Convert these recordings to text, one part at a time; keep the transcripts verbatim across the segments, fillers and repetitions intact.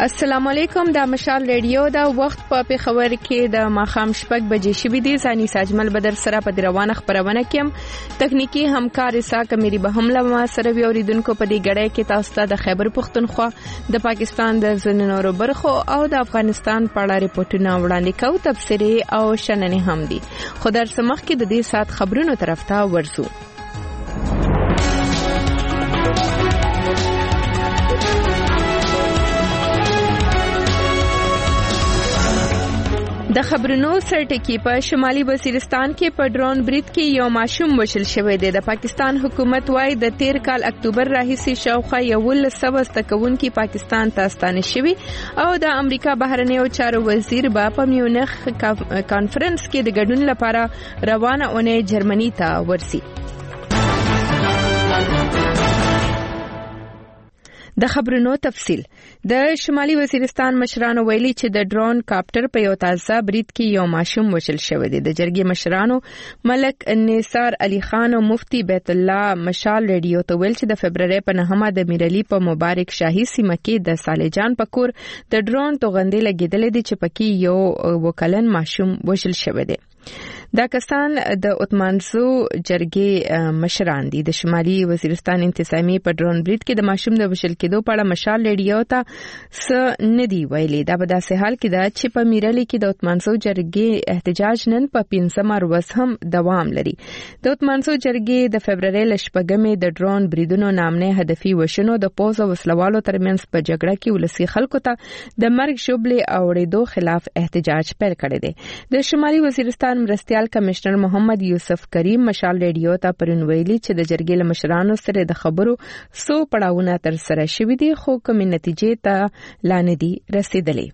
السلام علیکم. د مشال ریډیو دا وخت په پیښور کې د ماخام شپږ بجې شوې دي. ثاني ساجمل بدر سره په روانه خبرونه کې تخنیکی همکار اساق اميري به هم له سره وی اوریدونکو په دې غړې کې تاسو ته د خیبر پختونخوا د پاکستان د زنورو برخو او د افغانستان په اړه ریپورتونه وړاندې کوو. تفسیری او شننې هم دي. خو در سمخ کې د دې سات خبرونو طرف ته ورسو. د خبرونو سرټکی په شمالي وزیرستان کې په ډرون برید کې یو ماشوم وشل شوی دی. د پاکستان حکومت وايي د تیر کال اکتوبر راهیسې شاوخوا یو سوه ستکونکي پاکستان ته ستانه شوی او د امریکا بهرنیو چارو وزیر با په میونخ کانفرنس کې د ګډون لپاره روانه اونۍ جرمني ته ورسي. د خبرونو تفصیل. د شمالي وزیرستان مشرانو ویلي چې د ډرون کاپټر په یو تازه برید کې یو ماشوم وشل شوی دی. د جرګې مشرانو ملک نثار علي خان او مفتی بیت الله مشال ریډیو ته ویل چې د فبرवरी په نهمه د میرعلی په مبارک شاهي سیمه کې د صالحجان پکور د ډرون توغندې لګیدلې دي چې پکې یو وکلن ماشوم وشل شوی دی. دا کسان د اتمانزو جرګې مشران دي. د شمالي وزیرستان انتظامی په ډرون برید کې د ماشوم د وشل کېدو په اړه مشال ریډیو ته س ندی ویلي. دا په داسې حال کې ده چې په میرعلی کې د اتمانزو جرګې احتجاج نن په پنځم ورځ هم دوام لري. د اتمانزو جرګې د فبرवरी لشپږمې د ډرون بریدونو نامنه هدفي وشنو د پوز او وسلوالو ترمنځ په جګړه کې ولسی خلکو ته د مرګ شوبلې اوړېدو خلاف احتجاج پیل کړی دی. د شمالي وزیرستان مرستيال کمشنر محمد یوسف کریم مشال ریډیو ته پرون ویلي چې د جرګې له مشرانو سره د خبرو سو پړاوونه تر سره شوي دي خو کومې نتیجې ته لا نه دي رسیدلې.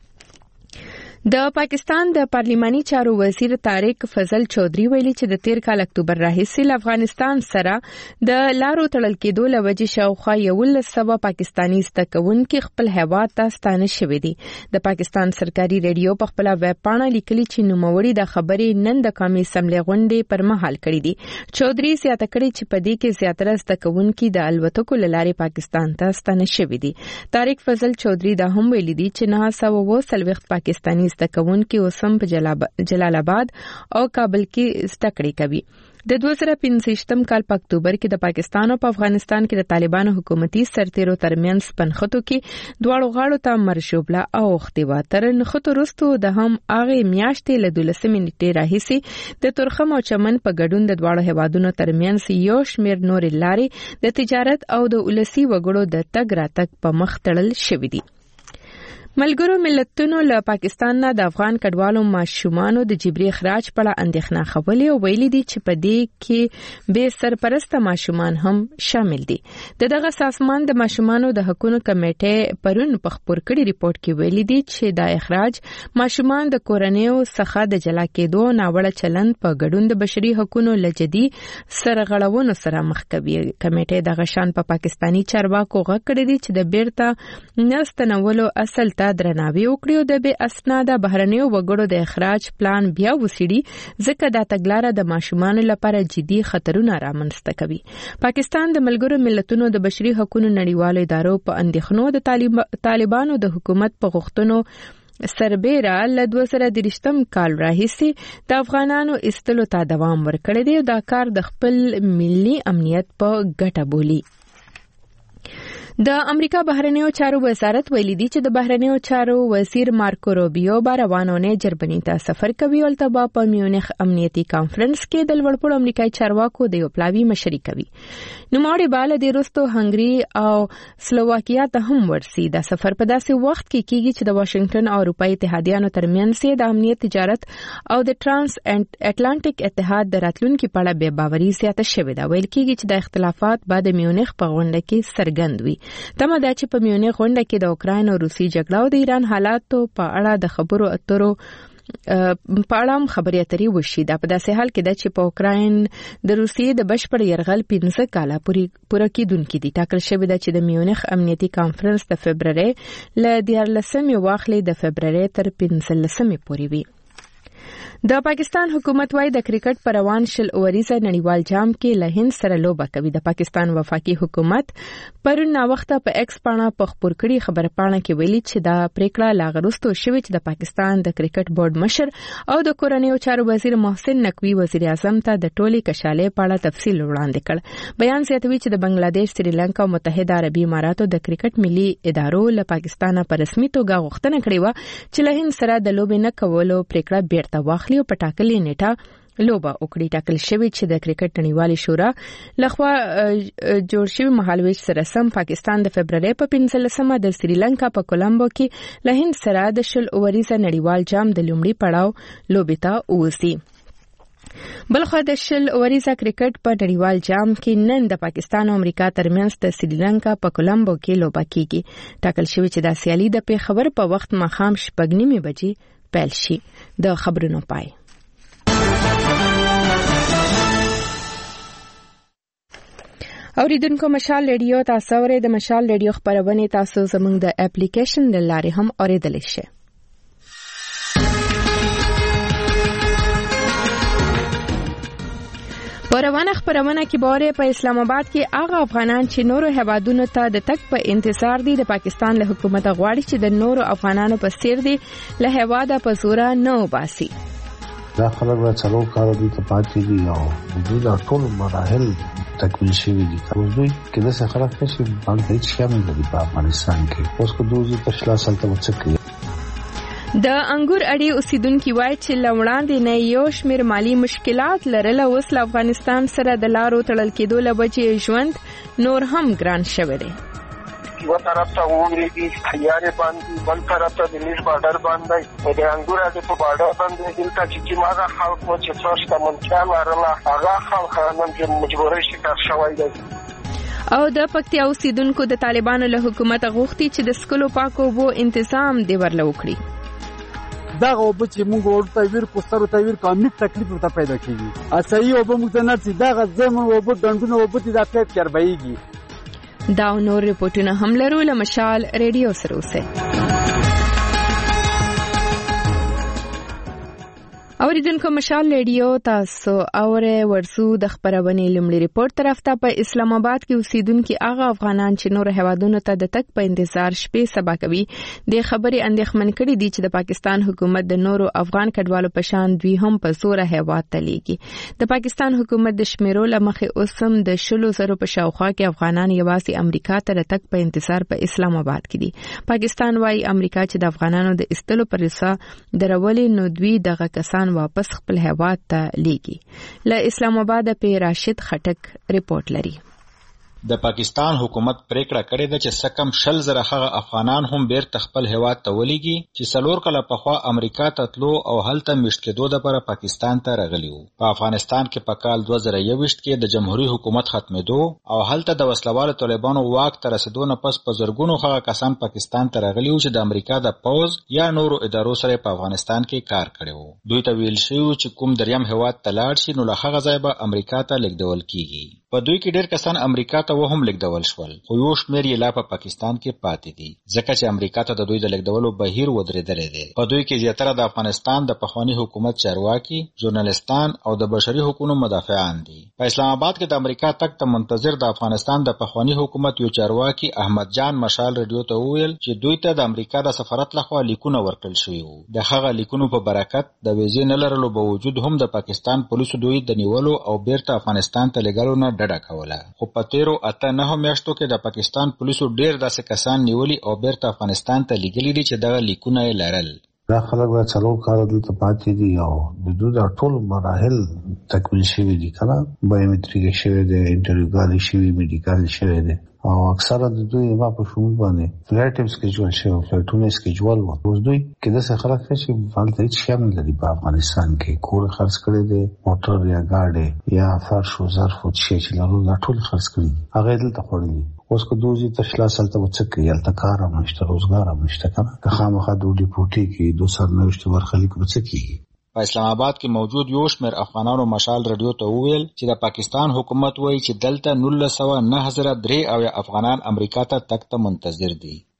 د پاکستان د پارلیماني چارو وزیر طارق فضل چودھری ویلي چې د تیر کال اکتوبر راهیسې افغانستان سره د لارو تړل کېدو لوجې شاوخوا یو سوه پاکستانی ستکونکي خپل هیواد ته ستانه شوي دي. د پاکستان سرکاري ریډیو په خپل ویب پاڼه لیکلي چې نوموړي د خبرې نن د قومي اسمبلی غونډې پر مهال کړې دي. چودھری زیاته کړې چې په دې کې زیاتره ستکونکي د الوتکو لارې پاکستان ته ستانه شوي دي. طارق فضل چودھری دا هم ویلي دي چې نه سوه اووه څلوېښت پاکستانی تکون کې اوسم په جلال آباد او کابل کې زده کوي. د دوه زره پنځه کال په اکتوبر کې د پاکستان او په افغانستان کې د طالبانو حکومتي سرتیرو ترمنځ پنخته کې دواړو غاړو ته مرشوبله او اختیوا تر نخته رستو د هم اغه میاشتې له دولسمې نیټې راهیسي د ترخم او چمن په ګډون د دواړو هوادونو ترمنځ یو شمیر نور لارې د تجارت او د ولسی وګړو د تګ راتګ په مخ تړل شوې دي. ملګرو ملتونو له پاکستان نه د افغان کډوالو ماشومانو د جبري اخراج په اړه اندېښنه خولې او ویلي دي چې په دې کې به سرپرسته ماشومان هم شامل دي. د دغه سازمان د ماشومانو د حقوقو کمیټې پرون په خبر کړي ریپورت کې ویلي دي چې دا اخراج ماشومان د کورنیو څخه د جلا کېدو ناوړه چلند په ګډون د بشري حقوقو لجدي سرغړونو سره مخ کوي. کمیټې د غشان په پاکستانی چارواکو غږ کړی دي چې د بیرته نستنولو اصل درناوی وکړي او د بې اسناده بهرنیو وګړو د اخراج پلان بیا وسیړي ځکه دا تګلاره د ماشومانو لپاره جدي خطرونه رامنځته کوي. پاکستان د ملګرو ملتونو د بشري حقوقو نړیوالو ادارو په اندېښنو د طالب... طالبانو د حکومت په غوښتنو سربېره له دوه زره دېرشم کال راهیسې د افغانانو ایستلو ته دوام ورکړی دی او دا کار د خپل ملي امنیت په ګټه بولي. د امریکا بهرنیو چارو وزارت ویلي دی چې د بهرنیو چارو وزیر مارکو روبیو به روانونه جرمني ته سفر کوي او تبا په میونخ امنیتي کانفرنس کې د لوړپوړو امریکایي چارواکو د یو پلاوی مشري کوي. نوموړي بالا د روسو هنګري او سلوواکیا ته هم ورسي. دا سفر په داسې وخت کې کیږي چې د واشنگټن او اروپאי اتحادیانو ترمنځ د امنیت تجارت او د ترانس اټلانټیک اتحاد د راتلونکو په اړه بې باوري زیاته شوې ده. ویل کیږي چې د اختلافات بعد میونخ په غونډه کې څرګند وي. تمه ده چې په میونخ غونډه کې د اوکراین او روسي جګړه او د ایران حالاتو په اړه د خبرو اترو په اړه خبرې اترې وشي. دا په داسې حال کې ده چې په اوکراین د روسیې د بشپړ یرغل پنځه کاله پوره کېدونکي دي. ټاکل شوې ده چې د میونخ امنیتي کانفرنس د فبرवरी له دیارلسمې واخلې د فبرवरी تر پنځلسمې پورې وي. د پاکستان حکومت وايي د کرکټ پر روان شل اوریزه نړیوال جام کې له هند سره لوبه کوي. د پاکستان وفاقي حکومت پرون ناوخته په ایکس پاڼه په خبر کړي خبره پاڼه کې ویلي چې دا پریکړه لاغروستو شوې چې د پاکستان د کرکټ بورډ مشر او د کورنیو چارو وزیر محسن نقوی وزیر اعظم ته د ټولي کشالې په اړه تفصیل وړاندې کړ. بیان زیاتوي چې د بنگلاديش، سریلانکا او متحده عربي اماراتو د کرکټ ملي ادارو له پاکستان په رسمي توګه غوښتنه کړې و چې له هند سره د لوبې نه کولو پریکړه بیرته واخلي او په ټاکلې نیټه لوبه وکړي. ټاکل شوی چې د کرکټ نړیوالې شورا لخوا جوړ شوی مهالویش سره سم پاکستان د فبرवरी په پنځلسمه د سریلانکا په کولمبو کې له هند سره د شل اوریزه نړیوال جام د لومړي پړاو لوبې ته ووځي. بلخو د شل اوریزه کرکټ په نړیوال جام کې نن د پاکستان او امریکا ترمنځ د سریلانکا په کولمبو کې لوبه کیږي. ټاکل شوی چې د سیالي د پیښور په وخت ماښام شپږ نیمې بجې پیل شي. د خبرونو پای. اوریدونکو مشال ریډیو تاسو ورې د مشال ریډیو خبرونه تاسو زموږ د اپلیکیشن د لارې هم اوریدلی شئ. په روانه خبرونه کې باره په اسلام آباد کې هغه افغانان چې نورو هیوادونو ته د تک په انتظار دي د پاکستان له حکومت غواړي چې د نورو افغانانو په څیر دي له هیواده په زوره نه وباسي. دا خلک را څلور کال دي ته پاتې دي او دوی دا ټول مراحل تکمیل شوي دي. اوس دوی کې داسې خلک چې باندې هیڅ شی نه لري په افغانستان کې. اوس که دوی په شلا سلطه وڅ کوي. د انګور اړي اوسیدونکو وایي چې لوړاندې نه یو شمېر مالی مشکلات لرل او اوس افغانستان سره د لارو تړل کېدو له وجې ژوند نور هم ګران شوی دی. یو طرف ته وګورئ خیارې باندې، بل طرف ته د نیش بارډر باندې د انګور اړي په بارډر باندې دلته چې هغه خلک و چې څو شتمنتیا لرله هغه خلک نن چې مجبورۍ شکار شوی دی. او د پکتیا اوسیدونکو د طالبانو له حکومت غوښتي چې د سکلو پاکو اوبو تنظیم دی ورله وکړي. دغه اوبه چې موږ ورته ویر کو سره ته ویر کومې تکلیف ورته پیدا کیږي. اصلي اوبه موږ ته نه چې دغه زمون اوبه ډنډونه اوبه دي د پیپ چربېږي. دا نور رپورټونه هم لرو له مشال ریډیو سره اوسه. اوریدونکو مشال ریډیو تاسو اوره ورسو د خبرونې لمړي ریپورت طرف ته په اسلام آباد کې اوسیدونکو هغه افغانان چې نور هیوادونو ته د تک په انتظار شپې سبا کوي د خبرې اندېښمن کړي دي چې د پاکستان حکومت د نورو افغان کډوالو په شان دوی هم په زور هیواد ته لیږي. د پاکستان حکومت د شمیرو لمخې اوسم د شلو زرو په شاوخوا کې افغانان یوازې امریکا ته د تک په انتظار په اسلام آباد کې دي. پاکستان وايي امریکا چې د افغانانو د استلو پر اساس درولې نو دوی دغه کسان واپس خپل هیواد ته لیږي. له اسلام آباد په راشد خټک رپورت لري. د پاکستان حکومت پریکړه کړې ده چې سکم شل زره هغه افغانان هم بیرته خپل هیواد ته ولېږي چې څلور کاله پخوا امریکا ته تلو او هلته میشت کېدو دپاره پاکستان ته راغلي وو. په افغانستان کې په کال دوه زره یوویشت کې د جمهوریت حکومت ختمېدو او هلته د وسلوالو طالبانو واک ته رسېدو نه پس په زرګونو هغه کسان پاکستان ته راغلي وو چې د امریکا د پوځ یا نورو ادارو سره په افغانستان کې کار کړی وو. دوی ته ویل شوي وو چې کوم دریم هیواد ته لاړ شي نو له هغه ځایه به امریکا ته لیږدول کېږي. په دوی کې ډېر کسان امریکا ته وهم لیږدول شول خو یو شمېر یې لا په پاکستان کې پاتې دي ځکه چې امریکا ته د دوی د لیږدولو بهیر ودرېدلی دی. په دوی کې زیاتره د افغانستان د پخواني حکومت چارواکي، ژورنالستان او د بشري حقوقو مدافعان دي. په اسلام آباد کې د امریکا تګ ته منتظر د افغانستان د پخواني حکومت یو چارواکي احمد جان مشال ریډیو ته وویل چې دوی ته د امریکا د سفارت لخوا لیکونه ورکړل شوي وو. د هغه لیکونو په برکت د ویزې نه لرلو باوجود هم د پاکستان پولیسو دوی د نیولو او بیرته افغانستان ته لیږلو نه ډډه کوله. خو په تیرو اته نهو میاشتو کې د پاکستان پولیسو ډېر داسې کسان نیولي او بیرته افغانستان ته لیږلي دي چې دغه لیکونه یې لرل. دا خلک را څلور کاله دلته پاتې دي او د دوی دا ټول مراحل تکمیل شوي دي. کله بایومټریک شوی دی، انټروګالي شوي، میډیکال شوی دی او اکثره د دوی ما په شمول باندې فلایټ هم سکیجول شوی، فلایټونه سکیجول وو. اوس دوی کې داسې خلک چې هلته هېڅ شی نه لري په افغانستان کې. کور خرڅ کړی دی، موټر یا ګاډی یا فرش و ظرف و شی چې لرو دا ټول خرڅ کړي دي، هغه یې دلته خوړلي. اوس که دوی تشلا سلطه وڅ کوي هلته کار هم نشته، روزګار هم نشته. کنه که خامخا دوی ډیپورټي کړي دو سرنوشت ورخلیک به څه کېږي. په اسلام آباد کې موجود یو شمېر افغانانو مشال ریډیو ته وویل چې د پاکستان حکومت وایي چې دلته نولس سوه نهه زره درې اویا افغانان امریکا ته تګ ته منتظر دي.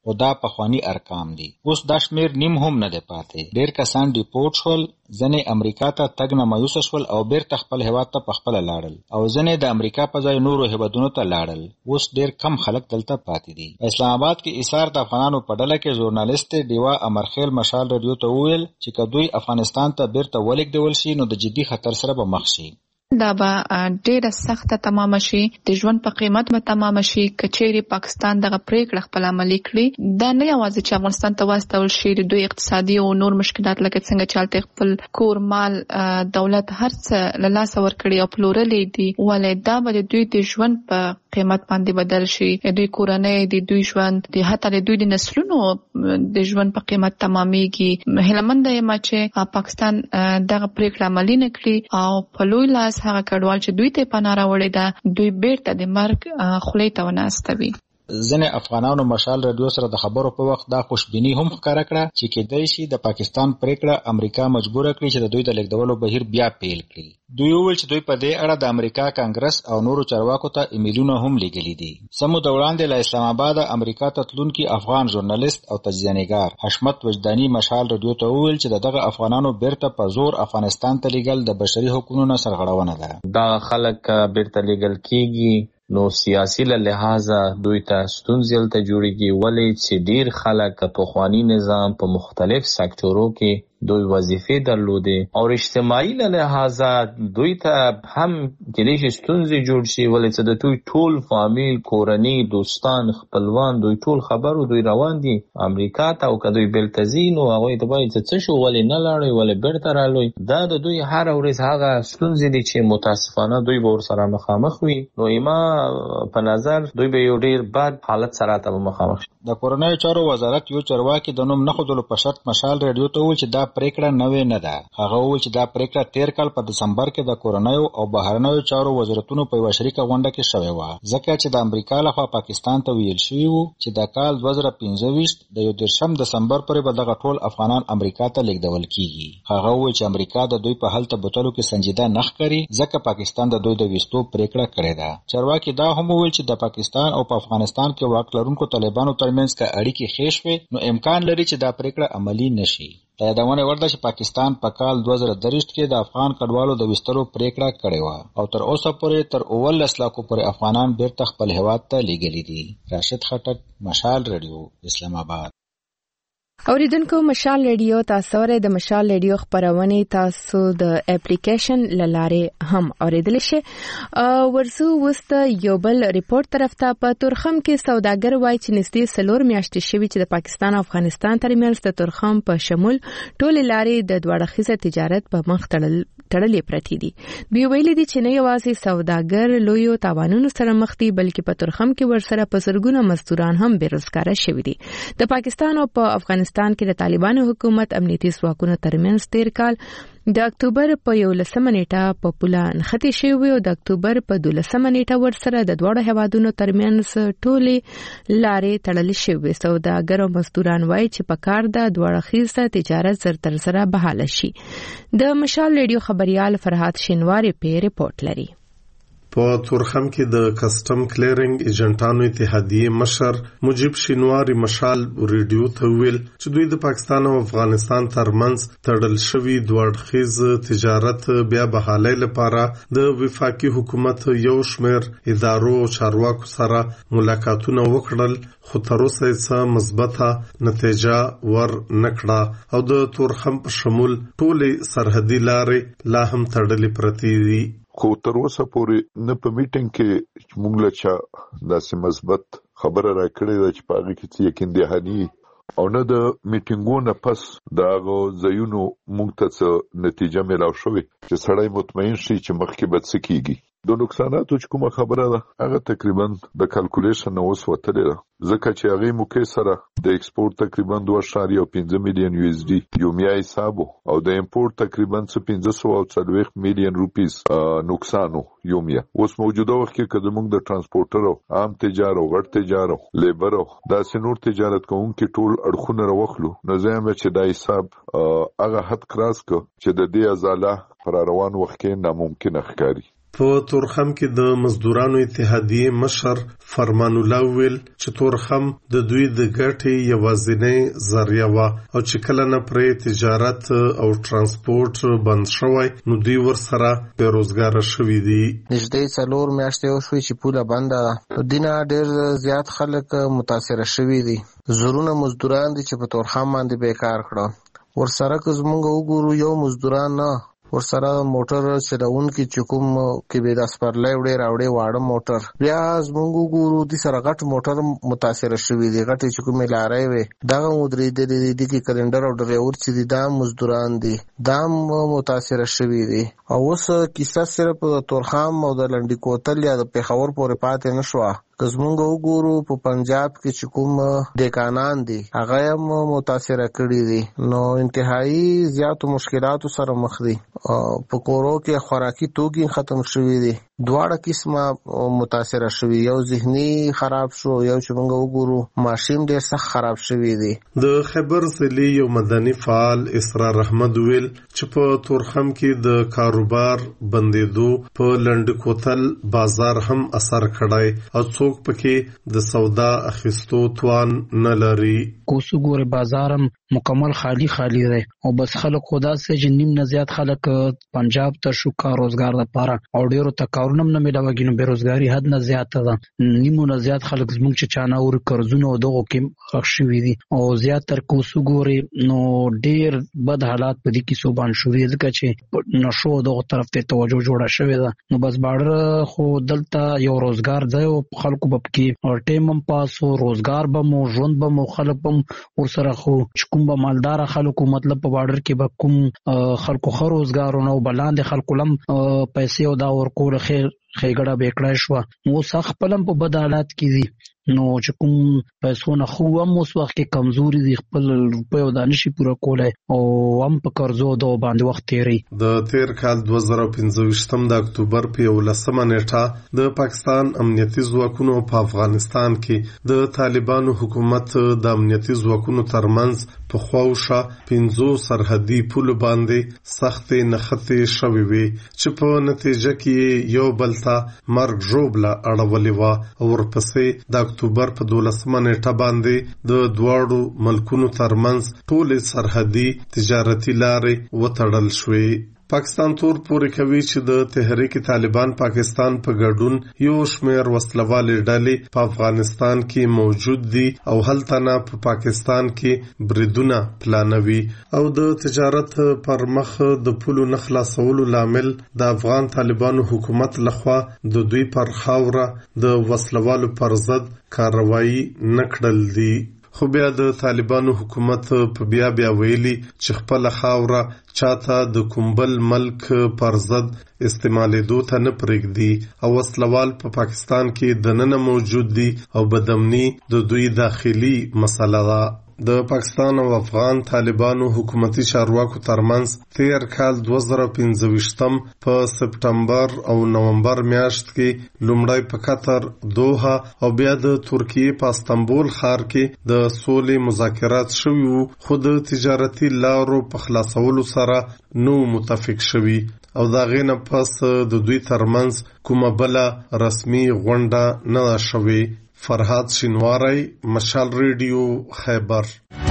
او دا پخوانی ارقام دي. اوس دا شمیر نیم هم نه دی پاتې. ډېر کسان ډیپورټ شول، ځنې امریکا ته تګ نه مایوسه شول او بیرته خپل هیواد ته پخپله لاړل او ځنې د امریکا په ځای نورو هیوادونو ته لاړل. اوس ډېر کم خلک دلته پاتې دي. اسلام آباد کې ایثار د افغانانو په ډله کې ژورنالیست ډیوا امرخیل مشال رادیو ته وویل چې که دوی افغانستان ته بیرته ولېږدول شي نو د جدي خطر سره به مخ شي. دا به ډیره سخته تمام شي، د ژوند په قیمت به تمام شي. کچېری پاکستان دغه پریکړه خپل عملي کړي، دا نه یوازې چې افغانستان ته واستول شي، د دوی اقتصادي او نور مشکلات لکه څنګه چالت خپل کور مال دولت هر څه له لاسه ورکړي او پلورلې دي، ولې دا به د دوی د ژوند په قیمت باندې بدل شي. د دوی کورنۍ، د دوی ژوند، د حتی د دوی د نسلونو د ژوند په قیمت تمامېږي. هیلهمنده یم چې پاکستان دغه پریکړه عملي نه کړي او په لوی لاس هغه کډوال چې دوی ته پناه راوړې ده دوی بیرته د مرګ خولې ته وناستوي. ځینې افغانانو مشال رادیو سره د خبرو په وخت دا خوشبیني هم ښکاره کړه چې کېدای شي د پاکستان پریکړه امریکا مجبوره کړي چې د دوی د لیږدولو بهیر بیا پیل کړي. دوی وویل چې دوی په دې اړه د امریکا کانګرس او نورو چارواکو ته ایمیلونه هم لیږلي دي. څه موده وړاندې له اسلام آباده امریکا ته تلونکي افغان ژورنالیست او تجزیه‌نګار حشمت وجداني مشال رادیو ته وویل چې دغه افغانانو بیرته په زور افغانستان ته لیږل د بشري حقوقو نه سرغړونه ده. دا خلک بیرته لیږل کېږي نو سیاسي له لحاظه دوی ته ستونزې هلته جوړېږي، ولې چې ډېر خلک پخواني نظام په مختلف سکتورو کې دوی وظیفې درلودې او اجتماعي له لحاظه دوی ته هم کېدای شي ستونزې جوړ شي، ولې چې د دوی ټول فامیل، کورنۍ، دوستان، خپلوان دوی ټول خبرو دوی روان دي امریکا ته، او که دوی بیرته ځي نو هغوی ته وایي چې څه شو، ولې نه لاړئ، ولې بیرته رالئ. دا د دوی هره ورځ هغه ستونزې دي چې متاسفانه دوی به ورسره مخامخ وي. نو ایما په نظر دوی به یو ډېر بد حالت سره ته مخامخ شي. د کورنیو چارو وزارت یو چارواکي د نوم نه ښودلو په شرط مشال رادیو ته وویل چې دا پریکړه نوې نه ده. هغه وویل چې دا پریکړه تیر کال په دسمبر کې د کورنیو او بهرنیو چارو وزارتونو په یوه شریکه غونډه کې شوې وه، ځکه چې د امریکا لخوا پاکستان ته ویل شوي وو چې د کال دوه زره پنځه ویشت د یو دېرشم دسمبر پورې به دغه ټول افغانان امریکا ته لیږدول کیږي. هغه وویل چې امریکا د دوی په هلته بوتلو کې سنجیده نه ښکاري ځکه پاکستان د دوی د ویستو پریکړه کړې ده. چارواکي دا هم وویل چې د پاکستان او په افغانستان کې واک لرونکو طالبانو ترمنځ که اړیکې ښې شوې نو امکان لري چې دا پریکړه عملي نشي. د یادونې وړ ده چې پاکستان په کال دوه زره درویشت کې د افغان کډوالو د ویستلو پریکړه کړې وه او تر اوسه پورې تر اوولس لاکو پورې افغانان بیرته خپل هیواد ته لیږلي دي. راشد خټک، مشال رادیو، اسلام آباد. اوریدونکو، مشال رادیو تاسو ورې د مشال رادیو خبرونه تاسو د اپلیکیشن لاره هم اوریدل شي. ورسو وست یو بل ریپورت طرف ته په تورخم کې سوداګر وای چې نږدې سلور میاشتې شوي چې د پاکستان او افغانستان ترمنځ د تورخم په شمول ټول لارې د دواړه تجارت په مخ تړل تړلې پرتی دي. دوی ویلي دي چې نه یوازې سوداګر لویو تاوانونو سره مخ دي بلکې په تورخم کې ورسره په زرګونه مزدوران هم بیروزګار شوي دي. د پاکستان او په افغانستان کې د طالبانو حکومت امنیتي ځواکونو ترمنځ تیر کال د اکتوبر په یولسمه نیټه په پوله نښتې شوې او د اکتوبر په دولسمه نیټه ورسره د دواړو هیوادونو ترمنځ ټولې لارې تړل شوې. سوداګر او مزدوران وایي چې په کار د دواړه تجارت زر تر سره بحاله شي. د مشال رادیو خبريال فرحات شینواری په ریپورت لري. په تورخم کې د کسٹم کلیرنګ ایجنټانو اتحادیې مشر مجيب شینواری مشال ریډیو ته ویل چې دوی د پاکستان او افغانستان ترمنځ تړل شوی دوړخیز تجارت بیا بحالۍ لپاره د وفاقي حکومت یو شمېر ادارو او چارواکو سره ملاقاتونه وکړل، خو تر اوسه څه مثبته نتیجه ور نکړه او د تورخم په شمول ټولې سرحدي لارې لا هم تړلې پرتې دي. خو تر اوسه پورې نه په میټینګ کې موږ له چا داسې مثبت خبره راکړې ده چې په هغه کې څه یقین دهاني او نه د میټینګونو پس د هغو ځایونو موږ ته څه نتیجه میلاو شوې چې سړی مطمئن شي چې مخکې به څه کېږي. د نقصاناتو چې کومه خبره ده هغه تقریبا د کالکولیشن نه اوس وتلې ده، ځکه چې هغې موقع سره د ایکسپورټ تقریبا دوه اعشاریه پنځه میلیون یو ایس ډي یومیا حساب او د امپورټ تقریبا څه پنځه سوه او څلوېښت میلیون روپیز نقصان یومیا. اوس موجوده وخت کې که زموږ د ټرانسپورټر او عام تجار او غټ تجار او لیبر او داسې نور تجارت کوونکي ټول اړخونه راوخلو نو زه یم چې دا حساب هغه حد کراس که چې د دې ازاله پر روان وخت کې ناممکنه ښکاري. په تورخم کې د مزدورانو اتحادیې مشر فرمان الله ویل چې تورخم د دوی د ګټې یوازینۍ ذریعہ وه او چې کله نه پرې تجارت او ترانسپورت بند شوی نو دوی ورسره بېروزګاره شوي دي. نږدې څلور میاشتې وشوې چې پوله بنده ده. دینه ډېر زیات خلک متاثره شوي دي. زرونه مزدوران دي چې په تورخم باندې بیکار کړه. ورسره که زمونږ وګورو یو مزدوران نه ورسره موټر چلونکي چې کوم کې به د سپرلۍ وړې راوړې واړه موټر بیا زمونږ وګورو دي سره غټ موټر متاثره شوي دي. غټې چې کومې لارۍ وې دغه ودرېدلې دي کې کلنډر او ډریور چې دي دا مزدوران دي دا متاثره شوي دي. او اوس کیسه صرف د تورخم او د لنډي کوتل یا د پېښور پورې پاتې نه شوه. که زمونږ وګورو په پنجاب کې چې کوم دیکانان دي هغه هم متاثره کړي دي نو انتهایی زیاتو مشکلاتو سره مخ دي. په کورو کې خوراکي توکي ختم شوي دي. دواړه قسمه متاثره شوي. یو ذهني خراب شو یو چې موږ وګورو ماشین ډېر سخت خراب شوي دي. د خیبر ضلع یو مدني فعال اسرار احمد ویل چې په تورخم کې د کاروبار بندېدو په لنډ کوتل بازار هم اثر کړی او څوک پکې د سودا اخیستو توان نه لري. کوسو ګوره بازار هم مکمل خالی خالی دی او بس خلک خدا سه چې نیم نه زیات خلک پنجاب ته شو کار روزګار لپاره او ډیرو ته کارونه نه ملوږي نو بیروزګاری حد نه زیاته ده. نیمو نه زیات خلک زموږ چې چانه اور قرضونه او دغه کې خښ شوي دي او زیات تر کوسو ګوره نو ډیر بد حالات په دې کې صوبان شوي ځکه چې نشو دغه طرف ته توجه جوړه شوې ده نو بس باډر خو دلته یو روزګار ځای او خلکو به کې او ټیم هم پاسو روزګار به مو ژوند به مو خلک هم ورسره خو کوم به مالدار خلکو مطلب په بارډر کې به کوم خلکو خو روزګارونه او بلاندې خلکو لم پیسې او دا ورکول خیر خېګړه بیکړای شو نو سخت پلم په بد حالات کې دي نو چې کوم پیسو نه خو هم اوس وخت کې کمزوري دي خپل روپیو دا نشي پوره کولای او هم په قرضو دو باندې وخت تیری. د تیر کال دوه زره پنځه ویشتم د اکتوبر په یولسمه نیټه د پاکستان امنیتي ځواکونو په افغانستان کې د طالبانو حکومت د امنیتي ځواکونو ترمنځ په خواوشه پنځو سرحدي پولو باندې سختې نښتې شوې وې چې په نتیجه کې یو بل ته مرګ ژوبله اړولې وه او ورپسې د اکتوبر په دولسمه نیټه باندې د دواړو ملکونو ترمنځ ټولې سرحدي تجارتي لارې وتړل شوې. پاکستان تور پورې کوي چې د تحریک طالبان پاکستان په ګډون یو شمېر وسلوالې ډلې په افغانستان کې موجود دي او هلته نه په پاکستان کې بریدونه پلانوي او د تجارت پر مخ د پولو نه خلاصولو لامل د افغان طالبانو حکومت لخوا د دوی پر خاوره د وسلوالو پر ضد کاروایی نه کړل دي. خو بیا د طالبانو حکومت په بیا بیا ویلي چې خپل خاوره چاته د کومبل ملک پر ضد استعمالېدو ته نه پرېږدي او وسلوال په پاکستان کې دننه موجود دي او بدامني د دوی داخلي مسله ده. د پاکستان او افغان طالبانو حکومتي چارواکو ترمنځ تیر کال دوه زره پنځه ویشتم په سپټمبر او نومبر میاشت کې لومړی په قطر دوحه او بیا د ترکیې په استانبول ښار کې د سولې مذاکرات شوي وو خو د تجارتي لارو په خلاصولو سره نو متفق شوي او دا غینه پس د دوی ترمنځ کومه بله رسمي غونډه نه ده شوې. فرهاد شینواری، مشال ریډیو، خیبر.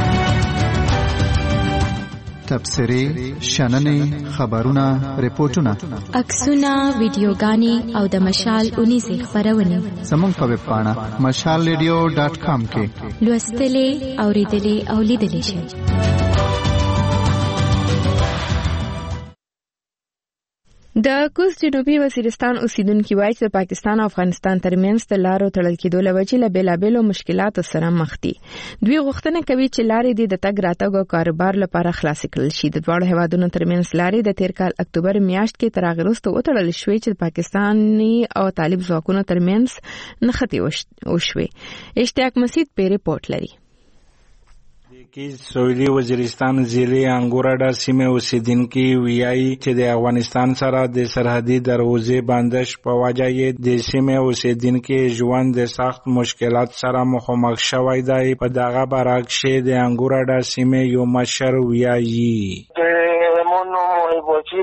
تبصرې، شننې، خبرونه، ریپورتونه، عکسونه، ویډیوګانې او د مشال اونیزې خبرونه زموږ په ویب پاڼه مشال ریډیو ډاټ کام کې لوستلې، اوریدلې او لیدلې شئ. د کوز جنوبي وزیرستان اوسیدونکو وایي چې د پاکستان او افغانستان ترمنځ د لارو تړل کېدو له وجې له بېلابېلو مشکلاتو سره مخ دي. دوی غوښتنه کوي چې لارې د تګ راتګ او کاروبار لپاره خلاصې کړل شي. د دواړو هیوادونو ترمنځ لارې د تیر کال اکتوبر میاشت کې تر هغې وروسته وتړل شوې چې د پاکستاني او طالب ځواکونو ترمنځ نښتې وشوې. اشتیاق مسید په ریپورت لري. کې سویلي وزیرستان ضلع انګورډا سیمه اوسیدونکي ویایي چې د افغانستان سره د سرحدي دروازې بندش په وجه یې د سیمه اوسیدونکي ژوند د سخت مشکلات سره مخامخ شوی دی. په دغه برعکس د انګورډا سیمه یو مشر ویایي مونږ وایي چې د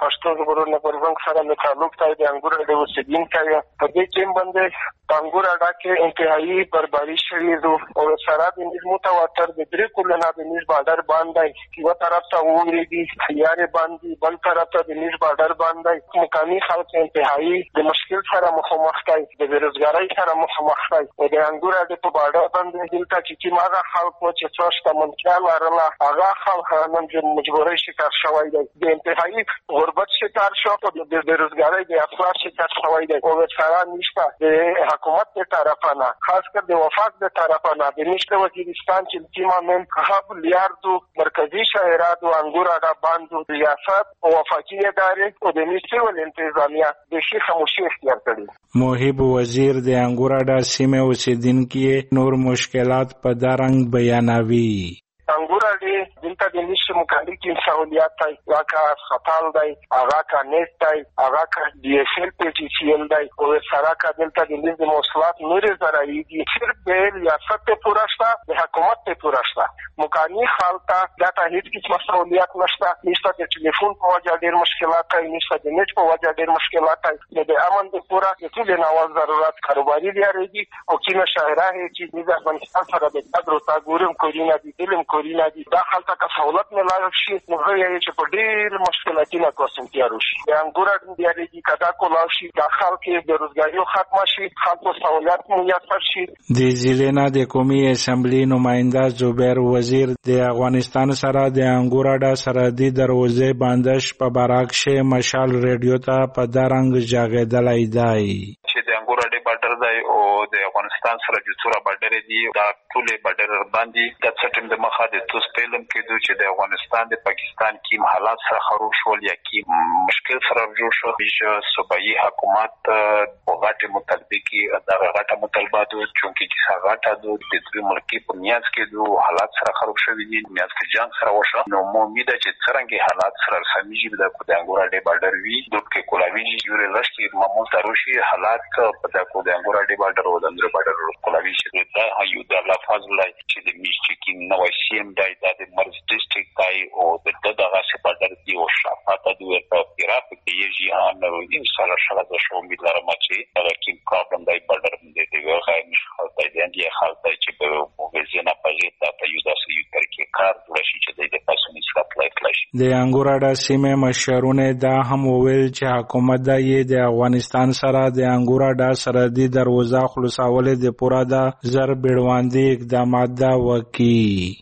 پښتو خبرونه پرونګ سره له تعلق ته د انګور د اوسیدونکو په دې کې باندې انګور اډا کې انتهایی بربادي شوې ده او سره د نظم متواتر د درې کلونه د نس بارډر باندې یو طرف ته وګورئ خيار باندې بل طرف ته د نس بارډر باندې مقامي خلک انتهایی د مشکل سره مخامخ دي د بیروزګاری سره مخامخ دي او د انګور اډا په بارډر باندې دلته چې ماغه خلک چې څوشته منځه لرله هغه خلک نن مجبورې شکار شوی دی د انتهایی غربت شکار شو او د بیروزګاری د افراط شکار شوی دی او سره نشته د حکومت د طرفانه خاص کر د وفاق د طرفانه د نشته وزیرستان چې تیمامن هغه لیاردو مرکزی شهرات او انګور اډا باندې ریاست او وفاقي ادارې او د نشته ول انتظامیه د شي خاموشي اختیار کړي. محب وزیر د انګور اډا سیمه اوسیدونکو نور مشکلات په دارنګ بیانوي. انګور اډې دلته د نشته مکالمې سہولیات دی واکا خطال دی هغه کا نت دی هغه کا ډي اس ال پی ټي سی ال دی او سره کا دلته د نظم مواصلات نور زراعي دي صرف د ریاست ته پورا شته د حکومت ته پورا شته مکانی خالتا داته هیڅ کیسه سہولیات نشته نشته د ټلیفون په وجه ډېر مشکلات دي نشته د نت په وجه ډېر مشکلات دي د امن د پورا د ټول نواز ضرورت کاروباري دی ریږي او کینه شهره چې د افغانستان سره د قدر تا ګورم کورینا دي دلم کورینا دي دا حالت کا سہولت ملایو شي نو یې چې په ډېر مشکلاتونه کوم تیارو شي د انګور اډا دی کدا کولاو شي د خلکو د روزګاریو ختم شي خلکو سہولت میسر شي. د ضلع د قومي اسمبلی نماینده زبیر وزیر د افغانستان سره د انګور اډا سرحدي دروازې بندش په باراک شه مشال ریډیو ته په دارنګ جاګیدلای دی چې د انګور اډا بارډر دی او د افغانستان سره د څورا بارډر دی دا ټول بارډر باندې د څټم د مخه د توس پیلم کېدو چې د افغانستان د پاکستان کې حالات سره خراب شول یا کې مشکل سره جوړ شو چې صوبایي حکومت په غاټه مطالبه کې دا غاټه مطالبات چونکه چې غاټه د دې ملکی په نیاز کې د حالات سره خراب شوی دي نیاز کې جنگ سره وشو نو امید چې څنګه حالات سره سمېږي د انګور اډا بارډر وی د کې کولاوی جوړ لشتي معمول تروشي حالات په د انګور اډا بارډر او د انګور بارډر کولاوی چې دا یو د لفظ لای چې د میشت کې نو سیم دای د مرز ډیسټریکټ دای او د دغه سپارډر دی او شفاته دوی په پیراف کې یې نو ان شاء الله شاله د شو امید لرم چې دا کې پرابلم دای بارډر دې دی غوښه مشخص دی د انډیا خاص دی چې په وزینه پېژه ته یو داسې یو ترکیه کار جوړ شي چې د پاسونی سلط لای شي. د انګور اډا سیمه مشرونه دا هم ویل چې حکومت د یې د افغانستان سره د انګور اډا سرحدي دروازه خلاصول د پورا د زر بیړواندي اقدامات دا وکي.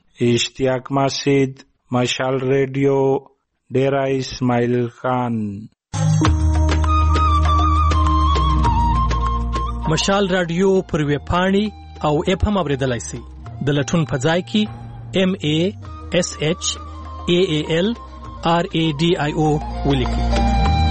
اشتیاق مسجد مشال ریډیو ډیرا اسماعیل خان. مشال رادیو پر ویب پاڼې او اپ هم اوریدلای شئ د لټون په ځای کې ام ا اس اچ ا ا ال ار ا ډي آی او ولیکئ.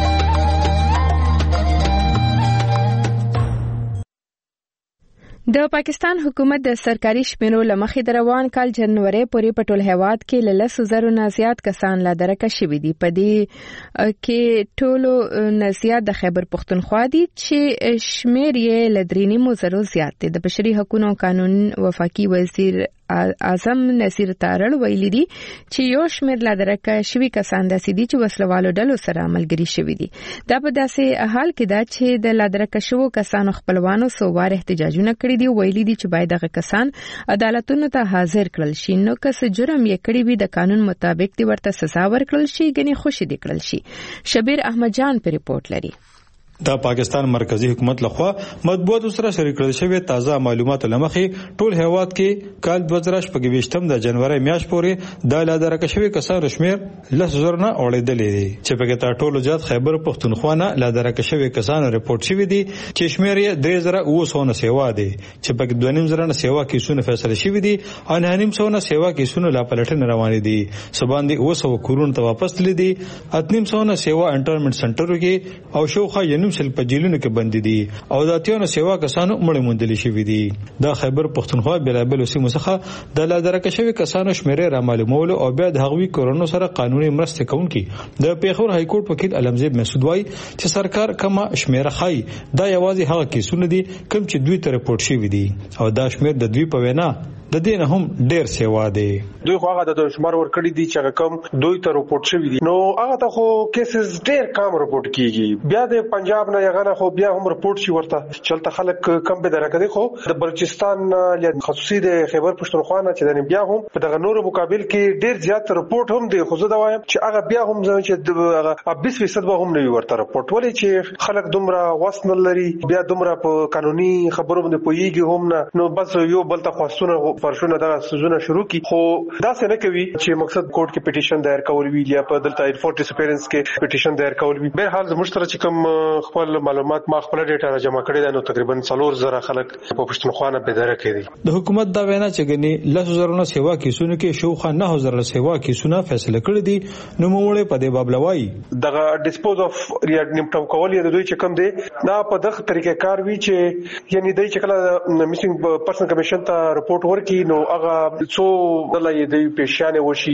د پاکستان حکومت د سرکاري شمیرو لمخې د روان کال جنوري پورې په ټول هیواد کې له لسو زرو نه زیات کسان لا درکه شوي دي. په دې کې ټولو نه زیات د خیبر پښتونخوا دي چې شمیر یې له درې نیمو زرو زیات دی. د بشري حقوقو قانون وفاقي وزیر اعظم نصیر تارړ ویلي دي چې یو شمیر لا درکه شوي کسان داسې دي چې وسلوالو ډلو سره عملګري شوي دي. دا په داسې حال کې ده چې د لا درکه شوو کسانو خپلوانو سو وار احتجاجونه کړي دي. ویلي دي چې باید هغه کسان عدالتونو ته حاضر کړل شي نو که څه جرم یې کړی وي د قانون مطابق دی ورته سزا ورکړل شي ګنې خوشي دي کړل شي. شبیر احمد جان په ریپورت لري. د پاکستان مرکزی حکومت لخوا مطبوعاتو سره شریک کړل شوی تازه معلوماتو لمخې ټول هیواد کې کال دوه زره شپږ د جنوري میاشت پورې د لادرکه شوی کسانو شمیر لس زره نه اوړېدلې دي چې په کې تر ټولو زیات خیبر پښتونخوا نه لادرکه شوی کسانو ریپورت شوی دي چې شمیر یې درې زره اوه سوه سیوا دي چې په کې دوه نیم زره نه سیوا کیسونه فیصله شوی دي او نه نیم سوه سیوا کیسونه لا پلټنه روان دي. سباندې اوه سوه کورونه ته واپس لیدي اتنیم سوه سیوا انټرمنټ سنټرو کې او شوخه ینیم سل په جیلونو کې بند دي او ذاتيونو سیوا کسانو مړ موندل شوی دي. دا خیبر پښتونخوا بلابل سیمه څخه د لادرکه شوی کسانو شمیره را معلومول او بیا د هغوی کورونو سره قانوني مرسته کوونکي د پیښور های کورټ وکیل علمزیب مسعود وای چې سرکار کما شمیره خای دا یوازې هغه کیسونه دي کوم چې دوی ته رپورټ شوی دي او دا شمیر د دوی په وینا د دې نه هم ډیر سیوا دی. دوی خو هغه د شمار ور کړی دي چې کم دوی ته رپورټ شوی دي نو هغه ته خو کیسز ډیر کم رپورټ کیږي. بیا د پنجاب نه یغه خو بیا هم رپورټ شي ورته چلته خلک کم به درکړي خو د بلوچستان یا خصوصي د خیبر پښتونخوا نه چې د بیا هم په دغه نورو مقابل کې ډیر زیات رپورټ هم دی. خو زه دا وایم چې هغه بیا هم ځان چې بیس فیصد به هم نه ورته رپورټ ولې چې خلک دومره وسن لري بیا دومره په قانوني خبرو باندې پويږي هم نه نو بس یو بل ته خواستونه فرشونه دغه سوزونه شروع کی خو دا څه نه کوي چې مقصد کورټ کې پټیشن دایر کول وی یا په دلته انفورټ ډیسپیرنس کې پټیشن دایر کول وی به حال زموږ سره چې کوم خپل معلومات ما خپل ډیټا را جمع کړی دا نو تقریبا څلور زره خلک په پښتونخوا نه بيداره کړي. د حکومت دا وینا چې غني لس زره سیوا کیسونه کې شوخه نه زره سیوا کیسونه فیصله کړی دي نو موږ په دې باب لوي دغه ډیسپوز اف ریاډنیمټو کول د دوی چې کوم دی دا په دغه طریقې کار وی چې یعنی دای چې کله میسینګ پرسن کمیشن ته رپورټ ورکړي نو هغه څو دلته د پیشانه وشي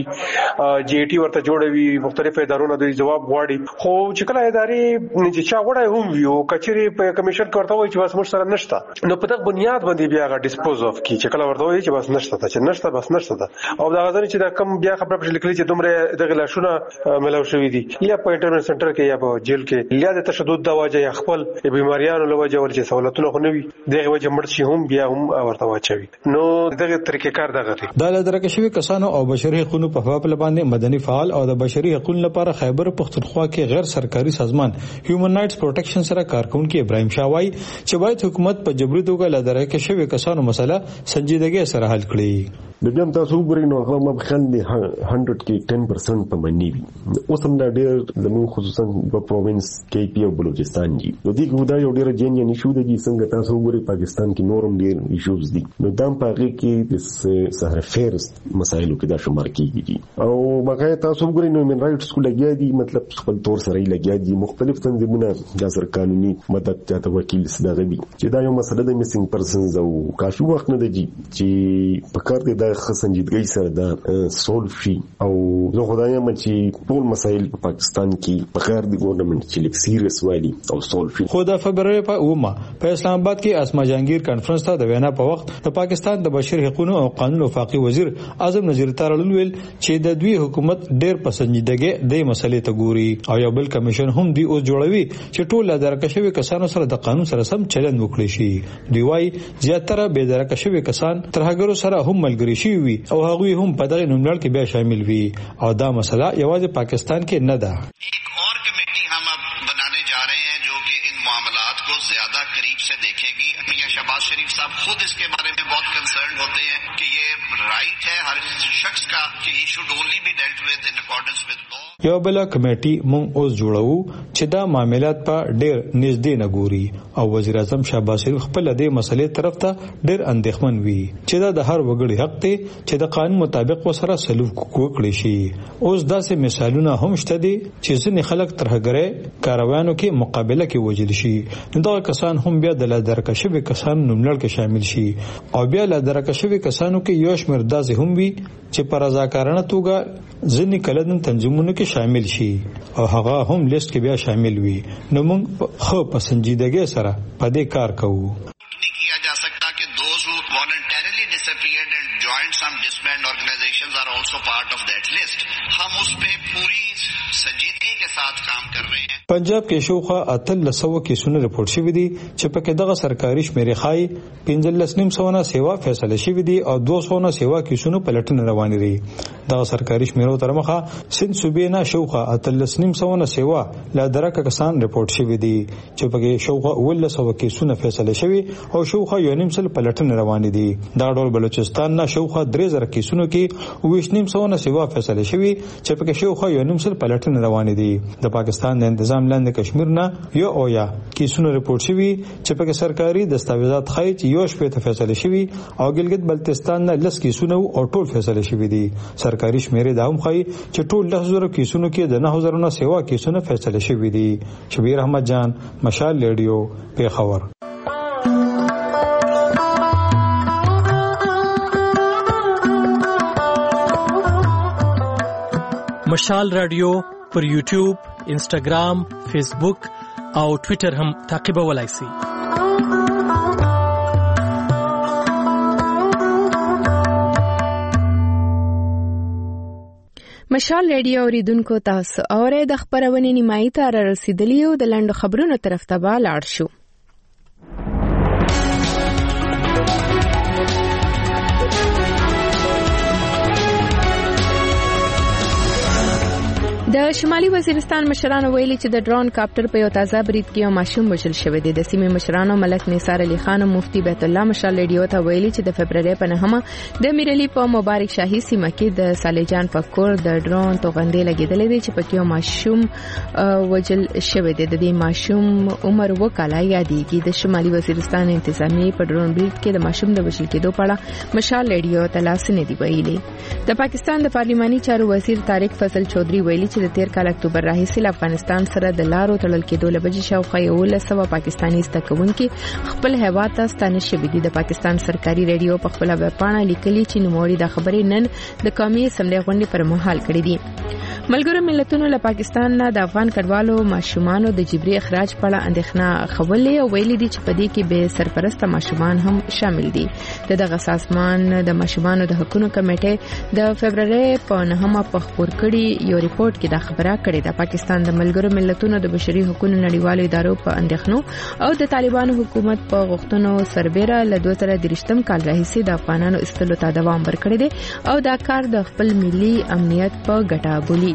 جی ټي ورته جوړوي مختلف ادارونو د جواب غواړي خو چې کله ادارې چې چا غواړي هم ویو کچري په کمیشن کوته وي چې بس موږ سره نشته نو په دغه بنیاد باندې بیا هغه ډیسپوز اف کی چې کله ورته وي چې بس نشته چې نشته بس نشته او دا غزنه چې دا کم بیا خبره پېښ لیکلي چې دومره دغه لاشونه ملو شوې دي یا په انټرنیټ سنټر کې یا په جیل کې یا د تشدد د وجه یا خپل بیماریانو له وجه ورته سہولتونه خو نه وي دغه وجه مړ شي هم بیا هم ورته واچوي نو دغه طریقې کار دغه دی. د لدرکه شوی کسانو او بشري حقوقو په حواله باندې مدني فعال او د بشري حقوقو لپاره خیبر پختونخوا کې غیر سرکاري سازمان هیومن رائټس پروټیکشن سره کارکونکو ابراهیم شاه وایي چې باید حکومت په جبري توګه لدرکه شوی کسانو مسله سنجیدګي سره حل کړي. د بیا تاسو وګورئ نو هغه ما خل دي هندرد کې ټن پرسنټ په منی وي اوس هم دا ډېر زموږ خصوصا په پروینس کې پی او بلوچستان دي نو دغه ودا یو ډېر جنین ایشو دی څنګه تاسو وګورئ پاکستان کې نورم ډېر ایشوز دي نو دا په هغه کې د سهار فیرست مسایلو کې دا شمار کیږي او مګر تاسو وګورئ نو هیومن رائټس کو لګیا دي مطلب خپل تور سره لګیا دي مختلف تنظیمونه د سر قانوني مدد چاته وکیل صدغه دي چې دا یو مسله د میسینګ پرسنز او کافي وخت نه دی چې په کار د خسنجیدګۍ سره دا سولف شي او زه خدای یم چې ټول مسایل په پاکستان کې په کار دی ګورنمنت چې لیک سیریس وایي او سولف شي. خو د فبرवरी په اومه په اسلام آباد کې اسما جهانگیر کانفرنس ته د وینا په وخت د پاکستان د بشري حقوقو او قانون وفاقي وزیر اعظم نذیر تارړل ویل چې د دوی حکومت ډېر پسندیدګي د مسلې ته ګوري او یو بل کمیشن هم دی او جوړوي چې ټول لدرکشوي کسانو سره د قانون سره سم چلند وکړي شي. دی وايي زیاتره به درکشوي کسان ترهګرو سره هم ملګری شي وي او هغوی هم په دغه نوملړ کې بیا شامل وي او دا مسله یوازې پاکستان کې نه ده. ایک اور کمیٹی ہم اب بنانے جا رہے ہیں جو کہ ان معاملات کو زیادہ قریب سے دیکھے گی. میاں شہباز شریف صاحب خود اس کے بارے میں بہت کنسرن ہوتے ہیں کہ یہ رائٹ ہے ہر شخص کا کہ ہی شوڈ اونلی بی ڈیلٹ ود ان اکارڈنس ود لا. یو بل کمیټي مونږ اوس جوړو چې دا معاملات په ډېر نږدې نه ګوري او وزیر اعظم شهباز شریف خپل دې مسلې طرف ته ډېر اندېښمن وي چې دا د هر وګړي حق دی چې د قانون مطابق وسره سلوک وکړي شي. اوس داسې مثالونه هم شته دي چې ځینې خلک ترهګرۍ کاروانو کې مقابله کې وجل شي نو دا کسان هم بیا د لدرکشوي کسان نوملړ کې شامل شي او بیا لدرکشوي کسانو کې یو شمېر داسې هم وي چې په رضاکارانه توګه ځینې کلدن تنظیمونو کې شامل شي او هغه هم لیست کې بیا شامل وي نو موږ خو په سنجیدګۍ سره په دې کار کوو. کیا جا سکتا کہ those who voluntarily disappeared and joined some disbanded organizations are also part of that list. ہم اس پہ پوری سنجیدگی کے ساتھ کام کر رہے ہیں. پنجاب کې شوخه اتل لسو کیسونه رپورټ شوی دي چې په کې دغه سرکاري شمیرې خای پنځلس نیم سوونه سیوا فیصله شوی دي او دوه سوونه سیوا کیسونه په لټون روان دي. دغه سرکاري شمیرو تر مخه سند صوبې نه شوخه اتل نیم سوونه سیوا لا درکه کسان رپورټ شوی دي چې په کې شوخه ولسو کیسونه فیصله شوی او شوخه یو نیم سل په لټون روان دي. دا ډول بلوچستان نه شوخه درې زره کیسونو کې ویش نیم سوونه سیوا فیصله شوی چې په کې شوخه یو نیم سل په لټون روان دي. د پاکستان د تنظیم لاندې کشمیر نه یو او یا کیسونه رپورټ شوی چې په سرکاري دستاویزات خای چې یو شپه ته فیصله شوی او ګلګت بلتستان نه لس کیسونه او ټول فیصله شوی دي. سرکاري شمیرې دا هم خای چې ټول لس زره کیسونو کې د نه زره نه سیوا کیسونه فیصله شوی دي. شبیر احمد جان، مشال ریډیو، پیښور. مشال رادیو پر یوټیوب، انسټاګرام، فیسبوک او ټوئیټر هم تعقیبولای شئ. مشال ریډیو اوریدونکو تاسو اورئ د خبرونې نیمایي ته را رسیدلی او د لنډو خبرونو طرف ته به لاړ شو. د شمالي وزیرستان مشرانو ویلي چې د ډرون کاپټر په یو تازه برید کې یو ماشوم وژل شوی دی. د سیمې مشرانو ملک نثار علي خان او مفتي بیت الله مشال ریډیو ته ویلي چې د فبرवरी په نهمه د میرعلي په مبارک شاهي سیمه کې د صالحجان په کور د ډرون توغندې لګیدلې دي چې په یو ماشوم وژل شوی دی. د دې ماشوم عمر وکاله یادېږي. د شمالي وزیرستان انتظامی په ډرون برید کې د ماشوم د وژل کېدو په اړه مشال ریډیو ته لاس نه دی ویلي. د پاکستان د پارلماني چارو وزیر طارق فضل چودھری ویلي چې د تیر کال اکتوبر راهیسې افغانستان سره د لارو تړل کېدو لپاره شاوخوا یولس سوه پاکستاني ستکونکي خپل هیواد ته ستانه شوي دي. د پاکستان سرکاري ریډیو په خپل ویبپاڼه لیکلي چې نوموړي د خبرې نن د قومي اسمبلی غونډې پر مهال کړې دي. ملګرو ملتونو له پاکستان نه د افغان کډوالو ماشومانو د جبري اخراج په اړه اندېښنه خولې او ویلي دي چې په دې کې به سرپرسته ماشومان هم شامل دي. د دغه سازمان د ماشومانو د حقوقو کمیټې د فبرवरी په نهمه په خبر کړي یو ریپورت کې دا خبره کړې ده. پاکستان د ملګرو ملتونو د بشري حقوقو نړیوالو ادارو په اندېښنو او د طالبانو حکومت په غوښتنو سربېره له دوه زره درشتم کال راهیسې د افغانانو ایستلو ته دوام ورکړی دی او دا کار د خپل ملي امنیت په ګټه بولي.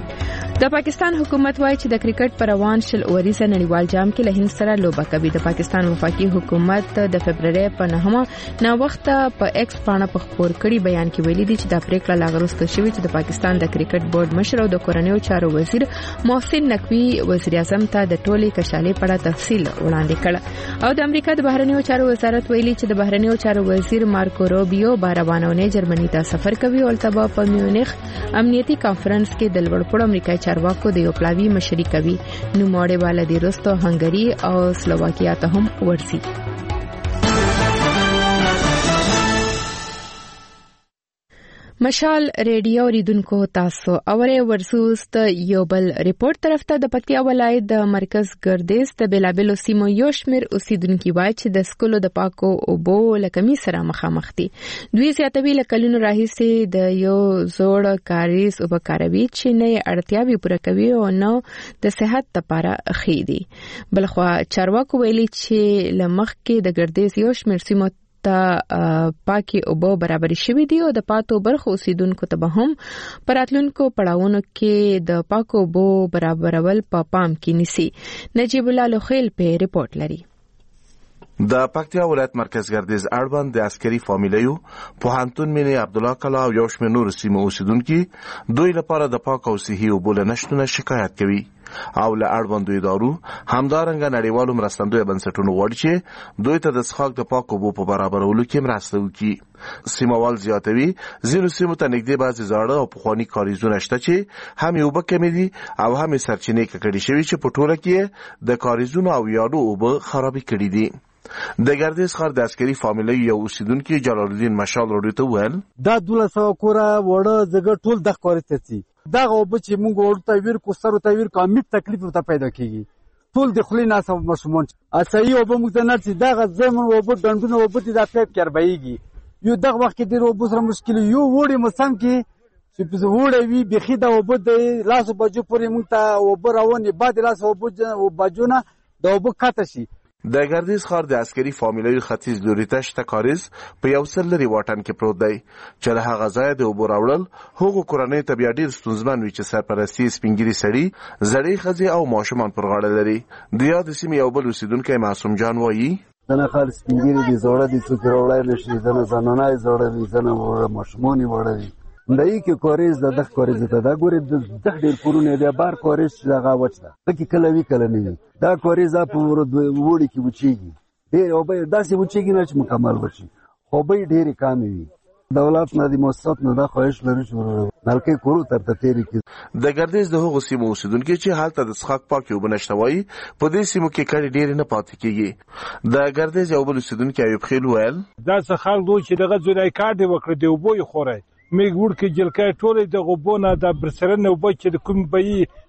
د پاکستان حکومت وايي چې د کرکټ پر روان شل اوریزه نړیوال جام کې له هند سره لوبه کوي. د پاکستان وفاقي حکومت د فبرवरी په نهمه نا وخت په ایکس باندې په خبر کړي بیان کې ویلي دي چې د پریکړه لاغروسته شوی چې د پاکستان د کرکټ بورډ مشر او د کورنیو چارو وزیر محسن نقوی وزیر اعظم ته د ټولي کشالې په اړه تفصیل وړاندې کړ او د امریکا د بهرنیو چارو وزارت ویلي چې د بهرنیو چارو وزیر مارکو روبیو باربانونه جرمني ته سفر کوي او البته په میونخ امنیتي کانفرنس کې د لوړپوړو امریکایي چارواکو د یو پلاوی مشري کوي. نو موړې والا د روسو هنګری او سلوواکیا ته هم ورسي. مشال ریډیو اوریدونکو تاسو اورئ ورسوست یو بل ریپورت طرف ته د پکتیا ولایت د مرکز ګردیز د بیلابلو سیمو یو شمېر اوسیدونکو وایي چې د سکولو د پاکو اوبو له کمی سره مخامخ دي. دوی زیاتوي له کلونو راهیسې د یو زوړ کاریز او کاروي چې نه اړتیاوي پوره کوي او نو د صحت لپاره ښه دي. بلخوا چارواکو ویلي چې لمخ کې د ګردیز یو شمېر سیمو ته پاکي اوبو برابر شوي دي او د پاتو برخو اوسیدونکو ته به هم پراتلونکو پړاوونو کې د پاکو اوبو برابرول په پام کې نیسي. نجیب الله لوخیل په ریپورت لري. د پکتیا ولایت مرکز ګردیز اړوند د عسکري فامیلیو پوهنتون مینې عبدالله کلا او یو شمېر نور سیمو اوسیدونکي دوی لپاره د پاک او صحي اوبو له نشتونه شکایت کوي او له اړوندو ادارو همدارنګه نړیوالو مرستندویه بنسټونو غواړي چې دوی ته د څښاک د پاک اوبو په برابرولو کې مرسته وکړي. سیموال زیاتوي ځینو سیمو ته نږدې بعضې زاړه او پخواني کاریزونه شته چې هم اوبه کمې دي او هم سرچینې ککړې شوي چې په ټوله کې د کاریزونو او یادو اوبه خرابې کړي دي. د ګردیز ښار د عسکري فامیلۍ یو اوسیدونکي جلال الدین مشال راډیو ته وویل دا دولس سوه کوره وړه زګر ټول دغه کاري ته ځي. دغه اوبه چې موږ ورته ویر کو سر ورته ویر کو امید تکلیف ورته پیدا کیږي. ټول د خولې ناسه ماشومان اسایي اوبه موږ ته نه ځي. دغه زمون اوبه ډنډونه اوبه دي د پیپ کربایږي. یو دغه وخت کې ډېر اوبه سره مشکل یو وړي مسم کې چې په وړي وی بخي د اوبه د لاسو بجو پورې موږ ته اوبه روانې بعد لاسو اوبه بجونه د اوبه کاته شي. د ګردیز ښار د عسکري فامیلیو ختیځ لوري ته شته کاریز په یو سل لرې واټن کې پروت دی چې له هغه ځایه د اوبو راوړل هغو کورنیو ته بیا ډېر ستونزمن وي چې سرپرستي سپین ږیري سړي زړې ښځې او ماشومان پر غاړه لري. د یادې سیمې یو بل اوسیدونکی معصوم جان وایي ځنه خالص سپین ږیري دي زوړه دي څوک راوړی نه شي ځنه زنانه یې زوړه دي ځنه ماشومان یې وړه دي. دای کې کاریز د دغه کاریز ته دا ګوري د دغه ډیر کورونه دی بار کاریز دغه وچ ده پکې کله وی کله نه دا کاریز په وړي کې وچیږي ډیر او به داسې وچیږي نه چې مکمل وشي خو به ډیر کم وي. دولت نه د مؤسسات نه دا خواهش لري چې بلکې کورو تر ته تیری کې د ګردیز د هغو سیمو اوسیدونکي چې حالت د څښاک پاکي اوبه نشته وایي په دې سیمو کې کړي ډیر نه پاتې کیږي. د ګردیز یو بل اوسیدونکي ایوب خیل ویل دا څه خلک دوی چې دغه ځای کار دی وکړي د اوبو یې خوري میګ ور کې جلکای ټولې د غوبونه د برسرنه وبچ د کوم بې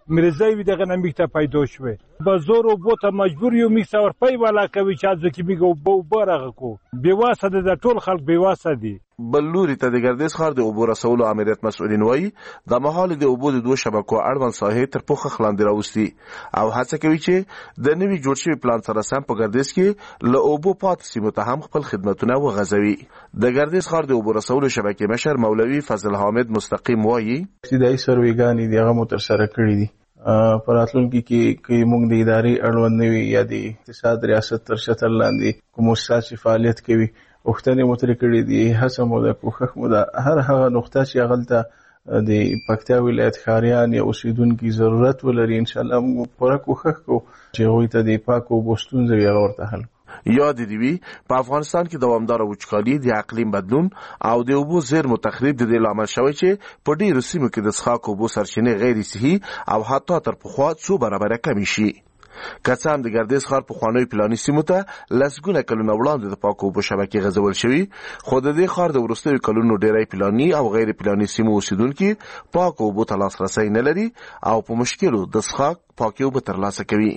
مرزای وی دغه نمیخته پیدا شوه با زور او بوته مجبور یو میسا ور پای والا کوي چې ځکه میګو بو برغه کو بیواسه د ټول خلک بیواسه دي. بل لوري ته د ګردیز ښار د اوبو رسولو امریت مسؤلین وایي د مهال د اوبو د دوه شبکو اړوند ساحې تر پوښښ لاندې راوستي او هڅه کوي چې د نوي جوړ شوي پلان سره سم په ګردیز کې له اوبو پاتې سیمو ته هم خپل خدمتونه وغځوي. د ګردیز ښار د اوبو رسولو شبکې مشر مولوي فضل حامد مستقیم وایي ابتدایي سروېګانې دي هغه مو ترسره کړي دي. په راتلونکي کې کې موږ د ادارې اړوند نوي یا د اقتصاد ریاست تر شتر لاندې کوم مؤسسات چې فعالیت کوي وختونه متر کړي دي هڅه مو د کوښښ مو د هر هغه نقطه چې هغه د پکتیا ولایت ښاریان یا اوسیدونکو ضرورت ولري ان شاء الله موږ پوره کوښښ کوو چې هغوی ته د پاکو اوبو ستونزې وي هغه ورته حل. یاد دی وی په افغانستان کې دوامدار وچکالي د اقلیم بدلون او د اوبو زیرمو تخریب د دې لامل شوی چې په ډیرو سیمو کې د څښاک اوبو سرچینې غیر صحي او حتی تر پخوا څو برابره کمې شي. که څه هم د ګردیز ښار پخوانیو پلاني سیمو ته لسګونه کلونه وړاندې د پاکو اوبو شبکې غځول شوي خو د دې ښار د وروستیو کلونو ډیری پلاني او غیر پلاني سیمو اوسیدونکي پاکو اوبو ته لاسرسی نه لري او په مشکلو د څښاک پاکې اوبه ترلاسه کوي.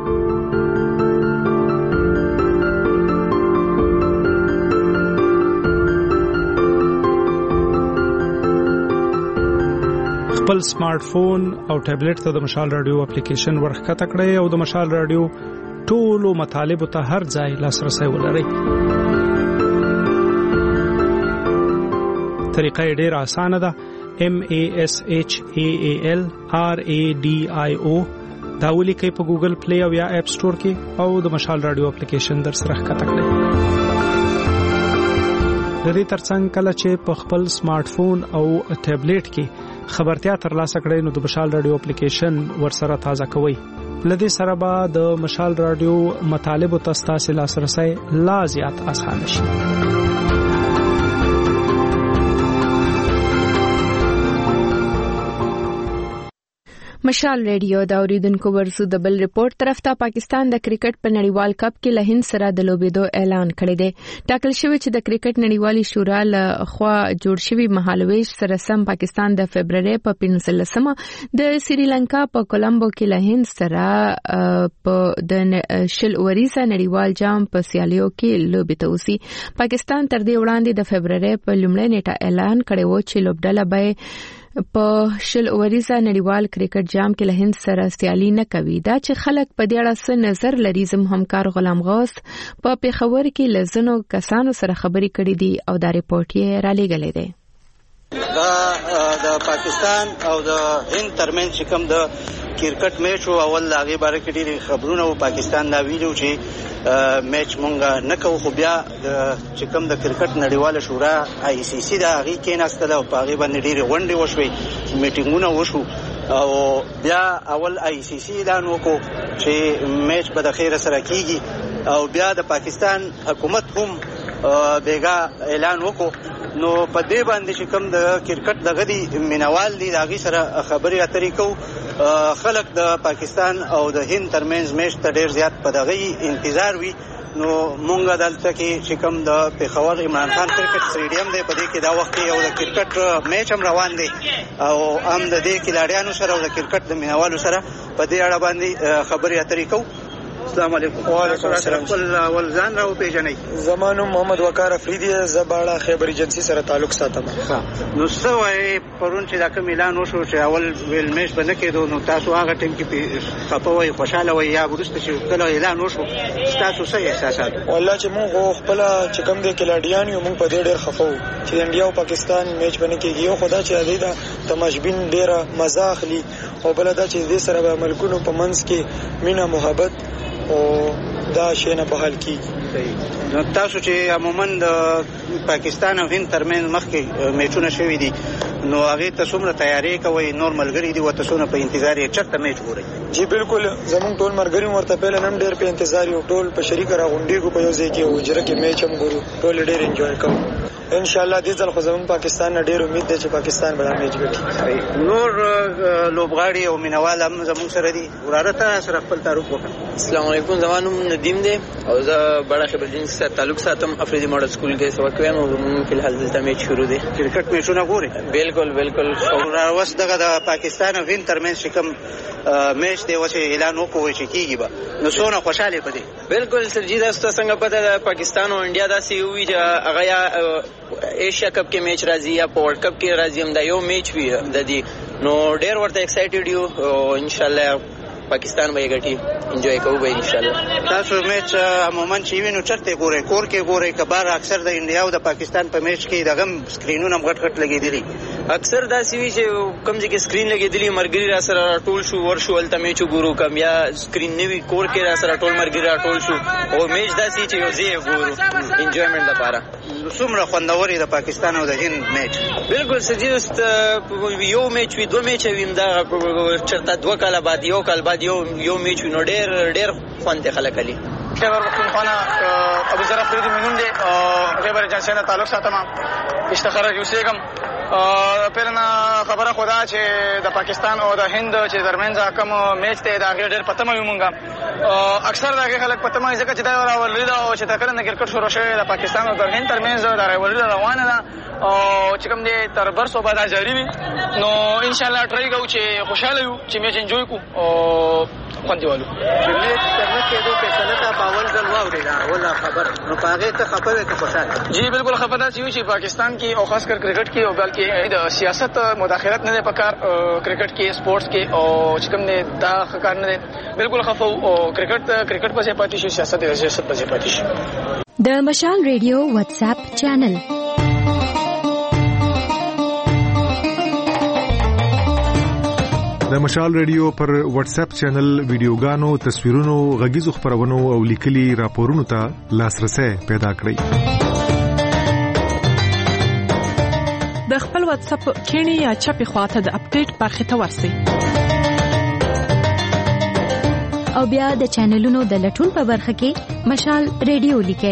خپل سمارټ فون او ټابلیټ ته د مشال رادیو اپلیکیشن ورخکته کړئ او د مشال رادیو ټولو مطالبو ته هر ځای لاسرسی ولرئ. طریقه یې ډېره اسانه ده. M A S H A A L R A D I O دا ولیکئ په ګوګل پلی او یا اپ سٹور کې او د مشال رادیو اپلیکیشن در سره ښکته کړئ. د دې ترڅنګ کله چې په خپل سمارټ فون او ټابلیټ کې خبرتیا ترلاسه کړئ نو د مشال رادیو اپلیکیشن ورسره تازه کوئ. لدې سره به د مشال رادیو مطالبو ته ستاسو لاسرسی لا زیات اسانه شي. مشال ریډیو دا اوریدونکو ورسو د بل ریپورت طرف ته پاکستان د کرکټ په نړیوال کپ کې له هند سره د لوبېدو اعلان کړی دی. ټاکل شوی چې د کرکټ نړیوالي شورا له خوا جوړ شوی مهالويش سره سم پاکستان د فبرवरी په پنځلسمه د سریلانکا په کولمبو کې له هند سره په د شل اوریزه نړیوال جام په سیالیو کې لوبې ته وسی. پاکستان تر دې وړاندې د فبرवरी په لومړۍ نیټه اعلان کړی و چې لوبډله به په شل اوریزه نړیوال کرکټ جام کې له هند سره سیالي نه کوي. دا چې خلک په دې اړه څه نظر لري زم همکار غلام غوث په پیښور کې لزنو کسانو سره خبرې کړې دي او دا ریپورت یې را لېږلی دی. دا د پاکستان او د هند ترمنځ چې کوم د کرکټ میچ او اول لاغي باره کې ډېری خبرونه او پاکستان دا ویلو چې میچ مونږ نه کوو خو بیا چې کوم د کرکټ نړیواله شورا آی سی سی دا هغې کېناستله او په هغې باندې ډېرې غونډې وشوې میټینګونه وشو او بیا اول آی سی سی اعلان وکړو چې میچ به د خیره سره کیږي او بیا د پاکستان حکومت هم بیګا اعلان وکړو. نو په دې باندې چې کوم د کرکټ دغه دی مینوال دي د هغې سره خبرې اترې کوو. خلک د پاکستان او د هند ترمنځ میچ ته ډېر زیات په دغه انتظار وي. نو مونږ دلته کې چې کوم د پیښور عمران خان کرکټ سټیډیم دی په دې کې دا وخت یو د کرکټ میچ هم روان دی او هم د دې کلاډیانو سره او د کرکټ د مینوالو سره په دې اړه باندې خبرې اترې کوو. السلام علیکم. وعلیکم السلام. ول ځان راو پیژنئ؟ زمانو محمد وقار افریدی زباړه خیبر ایجنسی سره تعلق ساتم. نو څه وایي پرون چې دا کوم اعلان وشو چې اول ویل میچ به نه کېدو نو تاسو هغه ټیم کې خفه وئ خوشحاله وئ یا وروسته چې کله اعلان وشو تاسو څه احساسات؟ والله چې موږ خپل چې کوم دی کلاډیان یو موږ په دې ډېر خفه وو چې انډیا او پاکستان میچ به نه کېږي. یو خدا چې هغې د تماشبین ډېره مزه اخلي او بله دا چې دې سره به ملکونو په منځ کې مینه محبت او دا شی نه بحال کیږي. نو تاسو چې عموما د پاکستان او هند ترمنځ مخکې میچونه شوي دي نو هغې ته څومره تیاری کوئ؟ نور ملګري دي ورته څونه په انتظار یې چېرته میچ ګورئ؟ جی بالکل زمونږ ټول ملګري هم ورته پهله هم ډېر په انتظار یو ټول په شریکه راغونډېږو په یو ځای کې حجره کې میچ هم ګورو ټول ډېر انجوای کوو. انشاءالله دې ځل خو زمونږ پاکستان نه ډېر امید دی چې پاکستان به دا میچ ګټي. نور لوبغاړي او مینوال هم زمونږ سره دي وراره ته سره خپل تعارف وکړه. السلام علیکم، زما نوم ندیم دی او زه بڑا خبردین سره تعلق ساتم. افریدي ماډل سکول کې سبق وایم او په الحال دلته میچ شروع دی. کرکټ میچونه ګوري؟ بالکل بالکل. او اوس دغه د پاکستان او هند ترمنځ کوم میچ دی اوس اعلان وکوي چې کیږي به، نو څونه خوشاله پدې؟ بالکل سرجی دا ست څنګه پته ده پاکستان او انډیا دا سی وی چې هغه یا ایشیا کپ کې میچ راځي یا په ورلد کپ کې راځي، هم دا یو میچ وی د دې نو ډیر ورته ایکسایټډ یو او ان شاء الله پاکستان به ګټي، انجوای کوو به ان شاء الله. تاسو میچ عموما چې وینو چرته ګورئ؟ کور کې ګورئ کبار؟ اکثر د انډیا او د پاکستان په میچ کې دغه سکرینونه غټ غټ لګیدلي، اکثر دا سی وی چې کوم ځای کې سکرین لګیدلی مرګري را سره ټول شو ورشو ولته میچ ګورو، کم یا سکرین نیوی کور کې را سره ټول مرګري را ټول شو او میچ دا سی چې یو ځای ګورو انجوایمنت لپاره. څومره خوندور د پاکستان او د هند میچ؟ بالکل سجیست یو میچ وی دو میچ ویم دا چرته دوه کاله بعد یو کال بعد یو یو میچ نو ډیر ډیر خوند خلک علی. خبر خانه ابو ذر افریدی منون دی خبر جنسیانه تعلق ساتم اشتخار یوسیګم. پیرنا خبره خدا چې د پاکستان او د هند چې درمنځ کوم میچ ته دا ډېر پته مې مونږه اکثر دا خلک پته مې ځکه چې دا راولې دا او چې دا کله کرکټ شروع شوی د پاکستان او د هند ترمنځ دا راولې روانه ده او چې کوم دې تر برسو بعد جاری وي نو ان شاء الله ټرای کوو چې خوشاله یو چې میچ انجوای کو او خوند دیوالو. میچ ترنه کې دوه فیصله تا باول ځل واوري دا ولا خبر نو پاګه ته خبره ته خوشاله؟ جی بالکل خبره چې چې پاکستان کې او خاص کر کرکټ کې او بلکې د سیاست مداخلت نه پکار کرکټ کې سپورتس کې او چې کوم نه دا ښکار نه بالکل خفو او کرکټ کرکټ په ځای پاتې شي، سیاست د سیاست په ځای پاتې شي. د مشال ریډیو واتس اپ چینل د مشال ریډیو پر واتس اپ چینل ویډیوګانو، تصویرونو، غږیزو خبرونو او لیکلي راپورونو ته لاسرسي پیدا کړئ. د خپل واتس اپ کینی یا چپی خواته د اپډیټ برخه ته ورسئ او بیا د چینلونو د لټون په برخه کې مشال ریډیو لیکئ.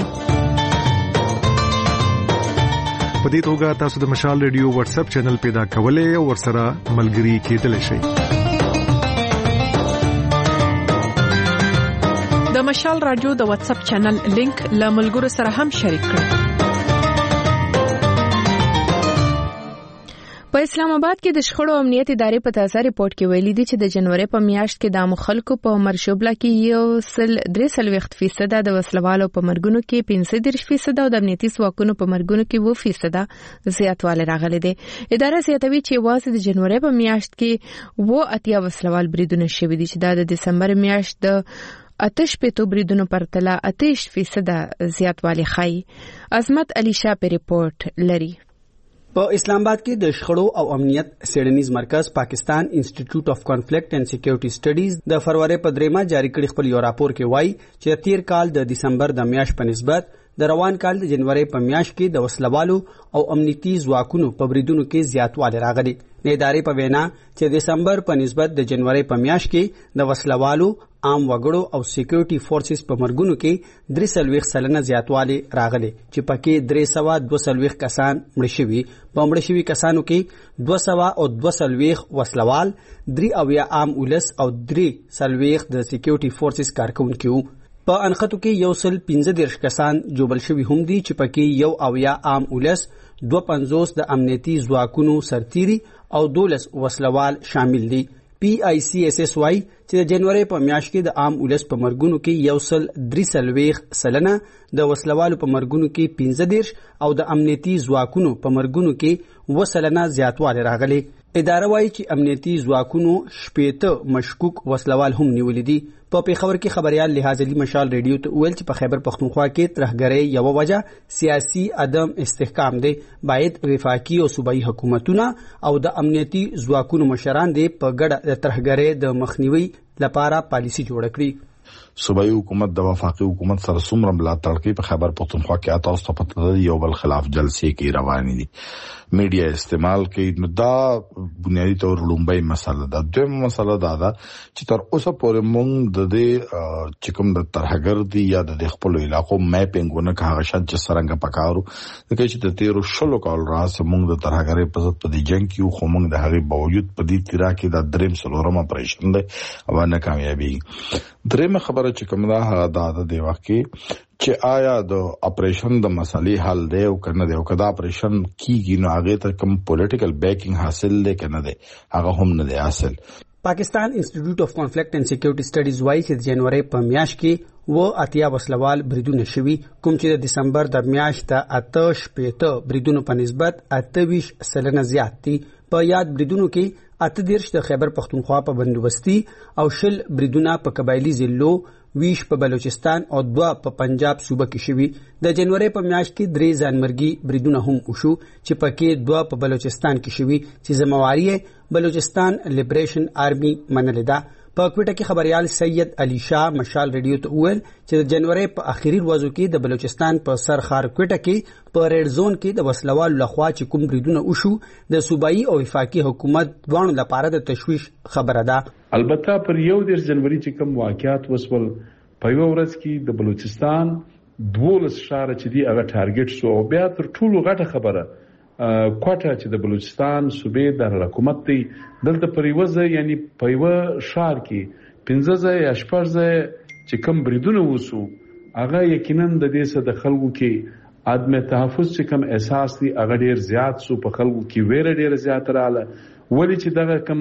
په دې توګه تاسو د مشال ریډیو واتس اپ چینل پیدا کولای او ورسره ملګري کېدلی شئ. د مشال رادیو د واتس اپ چینل لینک له ملګرو سره هم شریک کړئ. په اسلام آباد کې د شخړو امنیت ادارې په تازه ریپورت کې ویلي دي چې د جنوري په میاشت کې د مخالکو په مرشوبله کې یو سل درې سلويخت فیصد د وسلوالو په مرګونو کې پنځه دېرش فیصد او د امنیتي ځواکونو په مرګونو کې اووه فیصد زیاتوالی راغلی دی. اداره زیاتوي چې یوازې د جنوري په میاشت کې اووه اتیا وسلوال بریدونه شوي دي چې دا د دسمبر میاشت د اتش پېتو بریدونو پرتله اتش فیصد زیاتوالی ښيي. عظمت علي شاه په ریپورت لري. په اسلام آباد کې د شخړو او امنیت سیډنیز مرکز پاکستان انسټیټیوټ اف کانفلیکټ اینڈ سکیورټي سټډیز د فروری په دریمه جاری کړي خپل یو راپور کې وایي چې تیر کال د دسمبر د میاشت په نسبت د روان کال د جنوري په میاشت کې د وسلوالو او امنیتي ځواکونو په بریدونو کې زیاتوالی راغلی. د ادارې په وینا چې د دسمبر په نسبت د جنوري په میاشت کې د وسلوالو، عام وګړو او سکیورټي فورسز په مرګونو کې درې سلويخ سلنه زیاتوالی راغلی چې پکې درې سوه دوه سلويخ کسان مړ شوي. په مړ شوي کسانو کې دوه سوه او دوه سلويخ وسلوال، درې اویا عام ولس او درې سلويخ د سکیورټي فورسز کارکونکي وو. په انخطو کې یو سل پنځه دېرش کسان جوبل شوي هم دي چې پکې یو اویا عام ولس، دوه پنځوس د امنیتي ځواکونو سرتیري او دولس وسلوال شامل دي. پی آی سی ایس ایس وايي چې د جنوري په میاشت کې د عام ولس په مرګونو کې یو سل درې سلويخ سلنه، د وسلوالو په مرګونو کې پنځه دېرش او د امنیتي ځواکونو په مرګونو کې اووه سلنه زیاتوالی راغلی. اداره وايي چې امنیتي ځواکونو شپېته مشکوک وسلوال هم نیولي دي. په پیښور کې خبريال لحاظ علي مشال ریډیو ته ویل چې په خیبر پختونخوا کې ترهګرۍ یو وجه سیاسي عدم استحکام دی. باید وفاقي او صوبایي حکومتونه او د امنیتي ځواکونو مشران دي په ګډه د ترهګرۍ د مخنیوي لپاره پالیسي جوړ کړي. صوبایي حکومت د وفاقي حکومت سره څومره ملاتړ کوي په خیبر پختونخوا کې اته اوسه پته د یو بل خلاف جلسې کې روانې دي، میډیا استعمال کوي. نو دا بنیادی طور لومبای مسله ده. دویمه مسله دا ده چې تر اوسه پورې موږ د دې چې کوم د ترهګر دي یا د خپل علاقو میپینګ ونه کاغه شت چې څنګه پکارو دغه چې د تیرو شلو کال راځي موږ د ترهګرۍ په ضد په دې جنگ کې خو موږ د هغې باوجود په دې تیرا کې د دریم سلورم اپریشن دی او نه کامیابي. درېمه خبره خبره چې کوم دا هغه د دی وخت کې چې آیا د اپریشن د مسلې حل دی او کنه دی او کدا اپریشن کیږي نو هغه ته کوم پولیټیکل بیکینګ حاصل دی کنه دی هغه هم نه دی حاصل. پاکستان انسټیټیوټ اف کانفلیکټ اینڈ سکیورټي سټډیز وايي چې د جنوري په میاشت کې و اتیا وسلوال بریدونه شوي کوم چې د دسمبر د میاشت د اتش پیته بریدونو په نسبت اتویش سلنه زیات دي. په یاد بریدونو کې اته دیرش د خیبر پختونخوا په بندوبستي او شل بریدونه په قبایلی ضلعو ویش په بلوچستان او دوا په پنجاب صوبه کې شوي. د جنوري په میاشت کې درې ځانمرګي بریدونه هم وشو چې پکې دوا په بلوچستان کې شوي چې ذمہواری بلوچستان لیبریشن آرمی منلې ده. په کوټه کې خبريال سید علي شاه مشال ریډیو ته وویل چې د جنوري په اخیری ورځو کې د بلوچستان په سرخار کوټه کې په ریډ زون کې د وسلوال لخوا چې کوم بریدونه وشو د صوبایي او وفاقي حکومت دوانو لپاره د تشویش خبره ده. البته پر یو د جنوري چې کوم واقعیات وسول په یو ورځ کې د بلوچستان دولس شهر چې دی هغه ټارګټ شو او بیا تر ټولو غټه خبره کوټه چې د بلوچستان صوبې د حکومت دی دلته پر یو ځای یعنی په یو شهر کې پنځه ځای یا شپږ ځای چې کوم بریدونه وسو هغه یقینا د دې څخه د خلکو کې عدم تحفظ چې کوم احساس دی هغه ډیر زیات سو په خلکو کې ویره ډیر زیات رااله ولې چې دغه کوم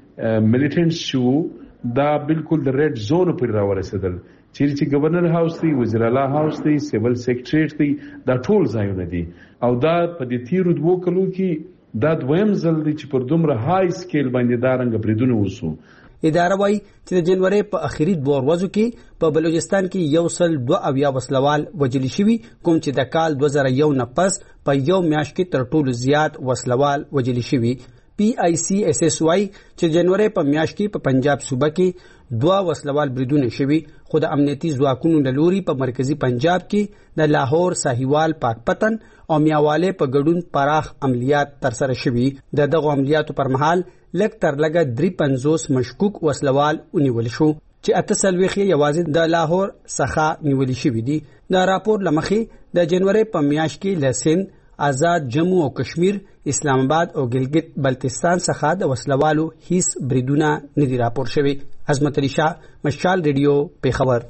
میلیټنټس شو دا بالکل د ریډ زون پر راورسېدل چیرې چې گورنر هاوس دی وزیر اعلی هاوس دی سیول سیکریټریټ دی دا ټول ځایونه دي او دا په دې تیرو دوه کلو کې دا دویم ځل دی چې پر دومره های سکیل باندې دا رنګ بریدونه وسو. اداره وايي چې د جنوري په اخیری دوه ورځو کې په بلوچستان کې یو سل دوه اویا وسلوال وژل شوي کوم چې د کال دوه زره یو نه پس په یو میاشت کې تر ټولو زیات وسلوال وژل شوي. پی آی سی ایس ایس وايي چې جنوري په میاشت کې په پنجاب صوبه کې دوه وسلوال بریدونه شوي خو د امنیتي ځواکونو له لوري په مرکزی پنجاب کې د لاهور ساهیوال پاکپتن او میاواله په ګډون پراخ عملیات ترسره شوي. د دغه عملیاتو پر مهال لک تر لګه درې پنځوس مشکوک وسلوال ونیول شو چې اته سلويخ یوازې د لاهور څخه نیول شوي دي. د راپور لمخې د جنوري په میاشت کې لسن آزاد جموں او کشمیر اسلام آباد او ګلګت بلتستان څخه د وسلوالو هیڅ بریدونه نه دي راپور شوي. عظمت علي شاه مشال ریډیو پیښور.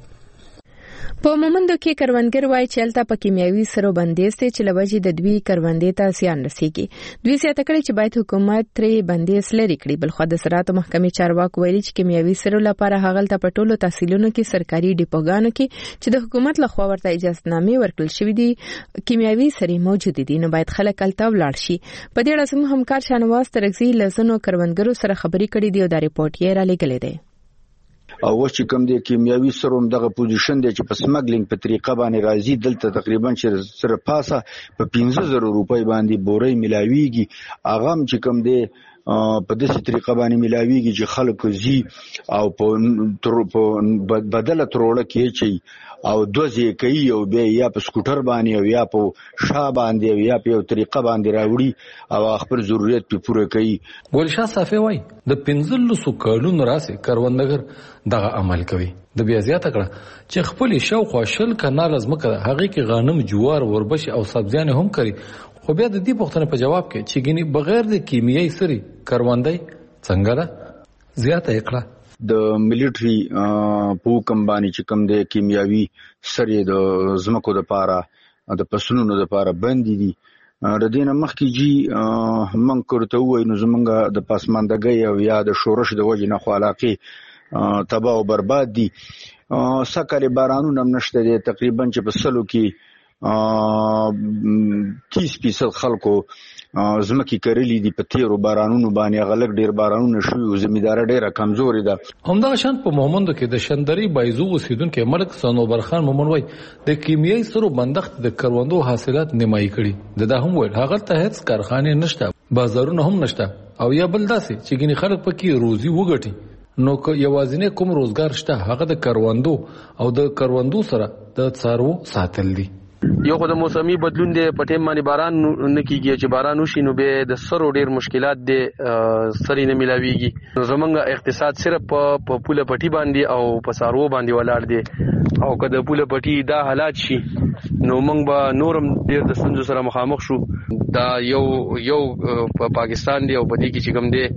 په مومندو کې کروندګر وایي چې هلته په کیمیاوي سرو بندیز ته چې لوجې د دوی کروندې ته زیان رسیږي. دوی زیاته کړې چې باید حکومت ترې بندیز لرې کړي. بلخو د زراعت محکمې چارواکو ویلي چې کیمیاوي سرو لپاره هغلته په ټولو تحصیلونو کې سرکاري ډیپوګانو کې چې د حکومت لخوا ورته اجازهنامې ورکړل شوې دي کیمیاوي سرې موجود دي نو باید خلک هلته ولاړ شي. په دې اړه زموږ همکار شاهنواز ترکزي له ځینو کروندګرو سره خبرې کړې دي او دا ریپورت یې رالیږلی دی. او چې کوم د کیمیاوي سروم دغه پوزیشن دی چې په سمګلینګ په طریقه باندې راځي دلته تقریبا چې سره پاسه په پنځه زره روپۍ باندې بوري ملاويږي هغه چې کوم دی په داسې طریقه باندې ملاويږي چې خلک زی او په بدله تروړه کې چي او دوزی کوي او بیا یا په سکوټر باندې او یا په شا باندې او یا په یو طریقه باندې راوړي او خپل ضرورت په پوره کوي. ګلشاه صافي وای د پنځلسو کلونو راسي کروندګر دغه عمل کوي. د بیا زیاته کړه چې خپل شوق او شل کنال ازمکه هغه کې غنم جوار وربش او سبزیان هم کوي خو بیا د دې پوښتنې په جواب کې چې ګینه بغیر د کیمیاوي سري کروندای څنګه ده زیاته کړه د ملټری په کوم باندې چې کوم د کیمیاوي سري د زمکو د پاره د پسونو د پاره باندې دي د دینه مخکې جی من کوته وای نو زمونږ د پاسماندګۍ او یا د شورش د وجې نه خو علاقه تباہ او برباد دي. سکه بارانونه نشته دي تقریبا چې په سلو کې تیس فیصد خلکو زمکی کرلی دی په تیرو بارانونو باندې غلق ډیر بارانونه شوي او زمیندار ډیره کمزوري ده. همدا شان په مومندو کې د شندري بایزو اوسیدونکو ملک سنوبر خان مومن وای د کیمیاوي سرو بندښت د کروندو حاصلات نیمایي کړي. د دا هم ویل هغه ته هیڅ کارخانه نشته بازارونه هم نشته او یا بل داسې چې ګینه خلک پکې روزي وګټي نو که یوازینه کوم روزګار شته هغه د کروندو او د کروندو سره د څارو ساتل دي. یو خو د موسمي بدلون دی په ټیم باندې باران نه کیږي چې باران وشي نو به د سرو ډیر مشکلات دي سري نه ملاويږي نو زمونږ اقتصاد صرف په پوله پټي باندې او په سارو باندې ولاړ دي او کله پوله پټي دا حالات شي نو موږ به نورم ډیر د ستونزو سره مخامخ شو. دا یو یو په پاکستان دی او په دې کې چې کوم دی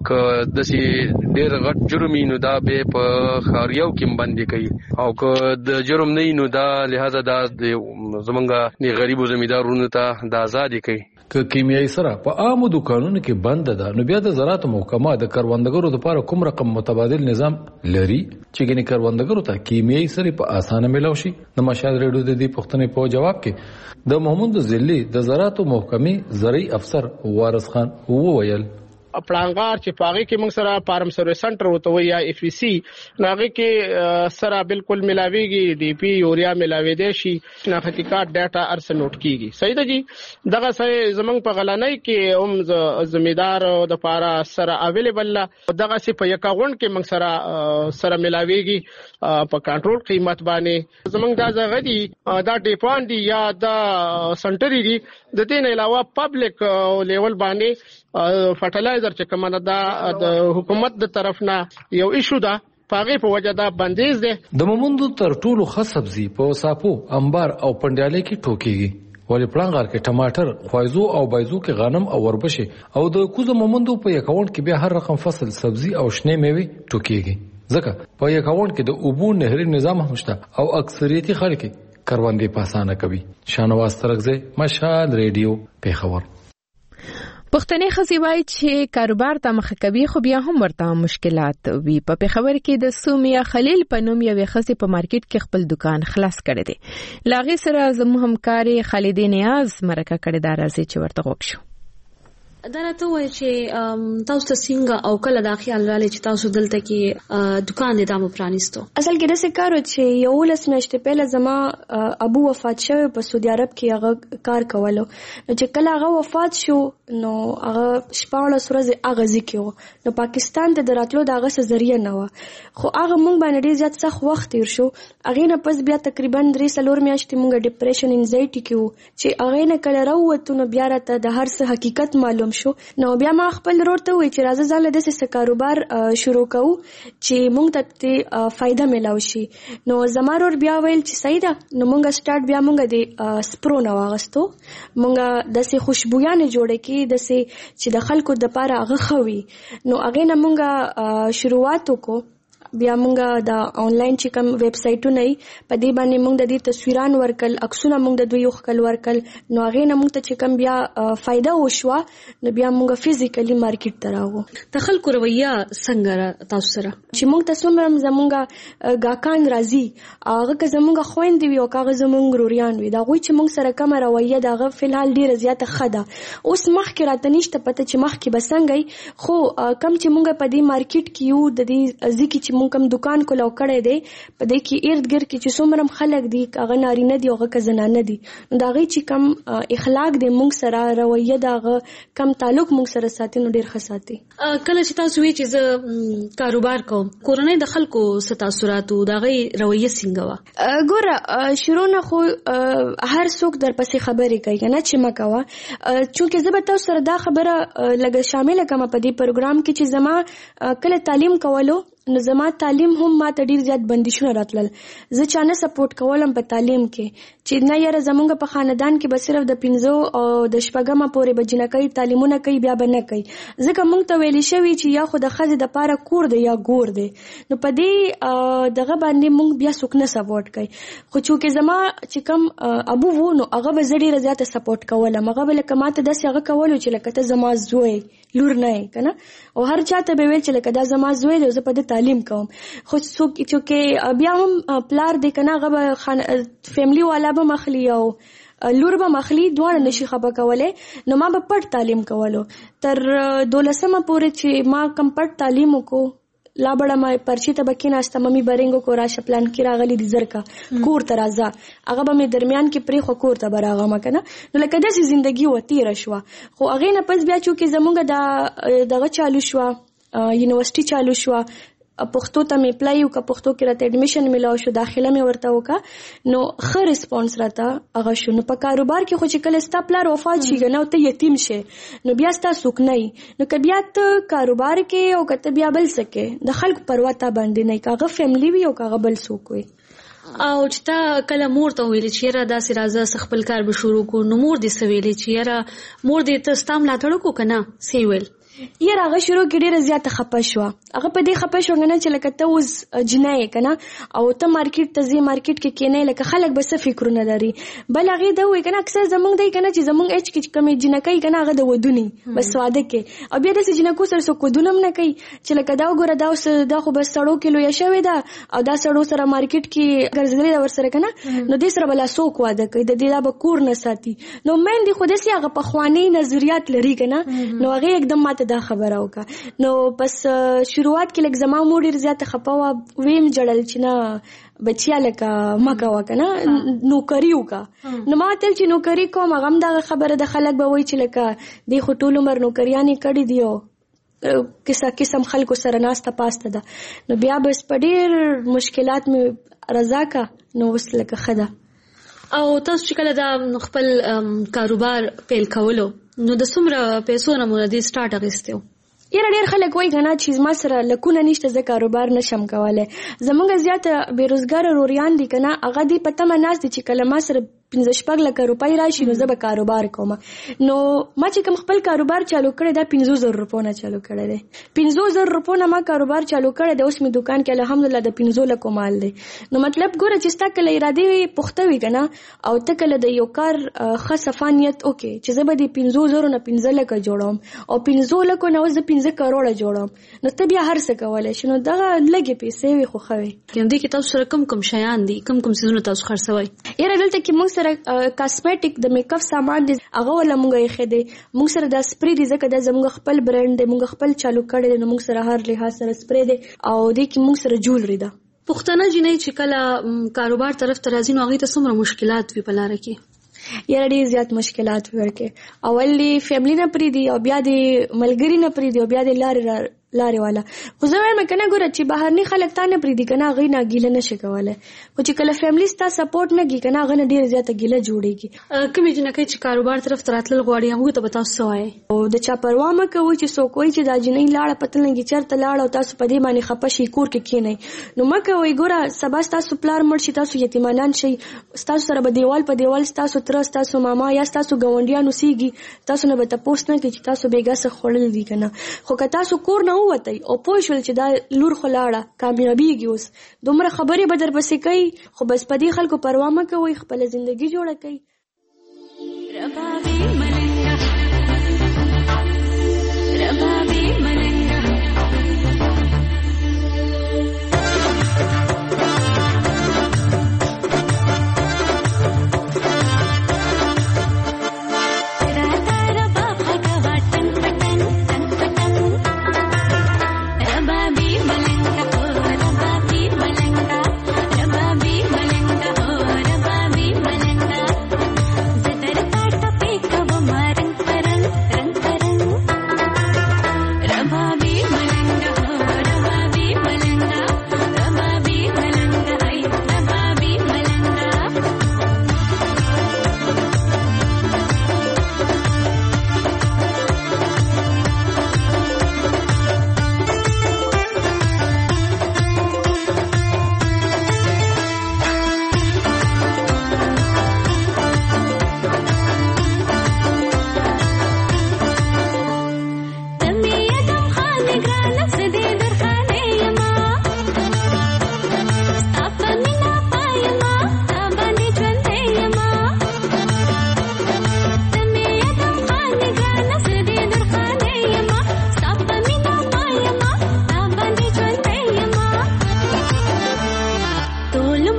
ک د سي ډېر غټ جرم نو دا به په خاریو کې باندې کوي او ک د جرم نه نو دا لہذا دا زمونږه د غریبو زمیدارونو ته د آزادي کوي. که کیمیاوي سره په عامو دکانونو کې بند ده نو بیا د زراعت محکمه د کروندګرو لپاره کوم رقم متبادل نظام لري چې ګنې کروندګرو ته کیمیاوي سره په اسانه ملاوي شي؟ د مشال ریډیو د دې پوښتنې په جواب کې د محمود ضلعي د زراعت محکمې زرعي افسر وارث خان وویل پلانګار چې پاغي کې موږ سره فارم سروس سنټر وته وي یا اف سی ناغه کې سره بالکل ملاويږي ډي پی یوریا ملاوي دي شي نه حقیقت ډاټا ارس نوٹ کیږي. صحیح ده جی. دغه سره زمنګ په غلانۍ کې هم زمیدار د پارا سره اویلیبل دغه سي په اکاونټ کې موږ سره سره ملاويږي په کنټرول قیمت باندې زمنګ دا زغدي دا ډیپان دي یا دا سنټری دي د دې نه علاوه پبلک لیول باندې فرټیلایزر چې کومه دا د حکومت د طرف نه یو ایشو ده پاغه په وجه دا بندیز ده. د مومندو تر ټولو ښه سبزي په ساپو انبار او پندیاله کې ټوکيږي ولی پلانګار کې ټماټر خوایزو او بایزو کې غنم او وربشه او د کوزو مومندو په اکاونټ کې به هر رقم فصل سبزي او شنه میوه ټوکيږي ځکه په اکاونټ کې د اوبو نهري نظام هم شته او اکثریتي خلک کروندې په اسانه کوي. شانواز ترغزه مشال ریډیو پیښور. پښتنې ښځې وایي چې کاروبار ته مخه کوي خو بیا هم ورته مشکلات وي. په پیښور کې د سومیا خلیل په نوم یوې ښځې په مارکیټ کې خپل دکان خلاص کړی دی. له هغې سره زموږ همکارې خالدې نیاز مرکه کړې ده. راځي چې ورته غوږ شو. دا راته وایي چې تاسو ته څنګه او کله دا خیال راغلی چې تاسو دلته کې دکان دې دامو پرانیستو؟ اصل کې داسې کار و چې یولس میاشتې پهله زما ابو وفات شوی په سعودي عرب کې هغه کار کولو. نو چې کله هغه وفات شو نو هغه شپاړس ورځې هغه ځای کې و. نو پاکستان ته د راتلو د هغه څه ذریعه نه وه خو هغه موږ باندې ډېر زیات سخت وخت تېر شو. هغې نه پس بیا تقریبا درې څلور میاشتې موږ ډپریشن انزایټي کې وو چې هغې نه کله راووتو نو بیا راته د هر څه حقیقت معلوم شو. نو بیا ما خپل ورور ته وویل چې راځه ځان له داسې څه کاروبار شروع کوو چې موږ ته ترې فایده میلاو شي. نو زما ورور بیا ویل چې صحیح ده. نو موږ سټارټ بیا موږ د سپرو نه واغستو. موږ داسې خوشبویانې جوړې کړې داسې چې د خلکو دپاره هغه ښه وي. نو هغې نه موږ شروعات وکړو. بیا موږ د آنلاین چې کوم ویب سایټونه یې په دې باندې موږ د دې تصویران ورکل عکسونه موږ د دوی وښکل ورکل. نو هغې نه موږ ته چې کوم بیا فایده وشوه نو بیا موږ فزیکلی مارکیټ ته راغو. د خلکو رویه څنګه تاسو سره چې موږ ته څومره زموږ ګاهکان راځي هغه که زموږ خویندې وي او که هغه زموږ وروریان وي د هغوی چې موږ سره کومه رویه د هغه فلحال ډېره زیاته ښه ده. اوس مخکې راته نشته پته چې مخکې به څنګه خو کم چې موږ په دې مارکیټ کې یو د دې ځای کې چې کوم دکان کولاو کړی دی په دې کې ارد ګرد کې چې څومره خلک دي هغه نارینه دي هغه که زنانه دي نو د هغې چې کم اخلاق دی موږ سره رویه د هغه کم تعلق موږ سره ساتي نو ډېر ښه ساتي. کله چې تاسو وایئ چې زه کاروبار کوم کورنۍ د خلکو څه تاثرات و د هغې رویه څنګه وه؟ ګوره شروع نه خو هر څوک درپسې خبرې کوي که نه چې مه کوه. چونکې زه به تاسو سره دا خبره لږه شامله کړم په دې پروګرام کې چې زما کله تعلیم کولو نو زما تعلیم هم ما ته ډیر زیات بندیشونه راتلل. زه چا نه سپورټ کولم په تعلیم کې چې نه یاره زمونږ په خاندان کې به صرف د پنځو او د شپږمه پورې به جنکۍ تعلیمونه کوي بیا به نه کوي ځکه موږ ته ویلې شوي چې یا خو د ښځې دپاره کور دی یا ګور دی. نو په دې دغه باندې موږ بیا څوک نه سپورټ کوي. خو چونکې زما چې کوم ابو و نو هغه به زه ډېره زیاته سپورټ کولم. هغه به لکه ما ته داسې هغه کولو چې لکه ته زما زوی لور نه یې که نه او هر چا ته به ویل چې لکه دا زما زوی دی زه په دې تعلیم کوم. خو څوک چې بیا هم پلار دی که نه هغه به فیملی والا به مخلي او لور به مخلي دواړه نشي خبه کولی نو ما به پټ تعلیم کولو تر دولسمه پورې چې ما کم پټ تعلیم وکړو. لا بڑا ما پرچی ته بکی ناشته ممی برنګو کو راشه پلان کې راغلی دي زرکا کور ته راځه هغه به مې درمیان کې پرې خو کور ته براغه ما کنه نو لکه داسې زندگی و تیر شو. خو هغه نه پس بیا چې زمونږ د دغه چالو شو یونیورسيټي چالو شو پښتو ته مې اپلای وکړه پښتو کې راته اډمیشن ملاو شو داخله مې ورته وکړه نو ښه ریسپانس راته هغه شو. نو په کاروبار کې خو چې کله ستا پلار وفات شي نه او ته یتیم شې نو بیا ستا څوک نه وي نو که بیا ته کاروبار کې او که ته بیا بل څه کې د خلکو پروا تا باندې نه که هغه فیملی وي او که هغه بل څوک وي. او چې تا کله مور ته ویلې چې یاره داسې راځه خپل کار به شروع کړو نو مور دې څه ویلې چې یاره مور دې ته ستا ملاتړ وکړو که نه څه یې ویل؟ یاره هغه شروع کې ډیره زیاته خپه شو. هغه په دې خپه شو غنه چې لکه ته اوس جنای کنه او ته مارکیټ ته ځې مارکیټ کې کینې لکه خلک به څه فکرونه لري. بل هغه دا وایي کنه اکثر زمونږ دی کنه چې زمونږ اچ کې کمی جنکای کنه هغه د ودونی بس واده کې او بیا د جنکو سره سو کودونم نه کوي چې لکه دا وګوره دا اوس دا خو بس سړو کې لوي شوی دا او دا سړو سره مارکیټ کې ګرځېدل ور سره کنه نو دې سره بل سوک واده کوي د دې لا به کور نه ساتي. نو مین دي خو دې هغه په خواني نظریات لري کنه نو هغه एकदम ماته دا خبره وکړه. نو بس شروعات کې لکه زما مور ډیر زیاته خپه وا ویم جړل چې نه بچیا لکه مکه وکنه نوکری وکا. نو ما تل چې نوکری کوم غم دا خبره د خلک به وای چې لکه د خټول عمر نوکریانی کړي دیو کیسه قسم خلکو سره ناسته پاسته ده. نو بیا بس په ډیر مشکلات می رضا کا نو وس لکه خدا. او تاسو چې کله دا خپل کاروبار پیل کولو نو د څومره پیسو نه مونږ د سٹارټ اغستیو؟ یاره ډیر خلک وایي کنه چې ما سره لکونه نشته زه کاروبار نشم کولای. زمونږ زیات بیروزګار روریان دي کنه هغه دی پته ما ناس دي چې کله ما سره پنځه شپږ لک روپۍ راشي نو زه به کاروبار کوم. نو ما چې کوم خپل کاروبار چالو کړی دا پنځه زره روپو نه چالو کړی دی. پنځه زره روپو نه ما کاروبار چالو کړی دی. اوس می دکان کې الحمدلله د پنځه لکو مال دی. نو مطلب ګوره چې ستا کله اراده وي پخته وي کنه او ته کله د یو کار ښه صفانیت اوکې چې زه به د پنځه زره نه پنځه لکه جوړوم او پنځه لکو نه اوس د پنځه کروڑه جوړوم نو ته بیا هر څه کولای شې. نو دغه لږې پیسې وي خو ښه وي. دې کې تاسو سره کوم کوم شیان دي کوم کوم څیزونه تاسو خرڅوئ؟ یاره دلته کې موږ سره کاسمیټک د میک اپ سامان دي هغه ولا مونږ یې خېده. مونږ سره د سپری دي ځکه د زموږ خپل برند دی مونږ خپل چالو کړی نو مونږ سره هر لحاظ سره سپری دی او د کې مونږ سره جولري ده. پښتنه جنې چې کله کاروبار طرف ته راځي نو هغه ته څومره مشکلات وي په لار کې؟ یاره ډیر زیات مشکلات ورکه. اول دی فیملی نه پری دی او بیا دی ملګری نه پری دی او بیا دی لارې لارې والا. خو زه وایم کنه ګوره چې بهرني خلک تا نه پریدي کنه هغه نه ګیله نشي کولای. خو چې کله فیملی ستا سپورټ نه کی کنه هغه نه ډیر زیاته ګیله جوړيږي. کومې جنکې چې کاروبار طرف تراتل غواړي هغه ته به تاسو وایي او د چا پروا مه کوئ چې څوک وایي چې دا جنې لاړه پتل نه چرته لاړه او تاسو په دې باندې خپه شي کور کې کینئ. نو مکه وایي ګوره سبا تاسو پلار مړ شي تاسو یتیمانان شي تاسو سره به دیوال په دیوال تاسو تر تاسو ماما یا تاسو ګاونډیانو سیږي تاسو نه به تاسو نه کې چې تاسو بیګا سره خړل دي کنه. خو که تاسو کور نه ووتئ او پوه شول چې دا لور خلاړه کامیابیږي اوس دومره خبرې به در پسې کوي خو بس په دې خلکو پروا مه کوئ خپله زندګي جوړه کوي. ربابي ملنګه ربابي ملنګه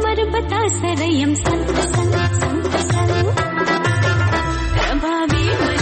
बता सरयम संग संग संग रबाबी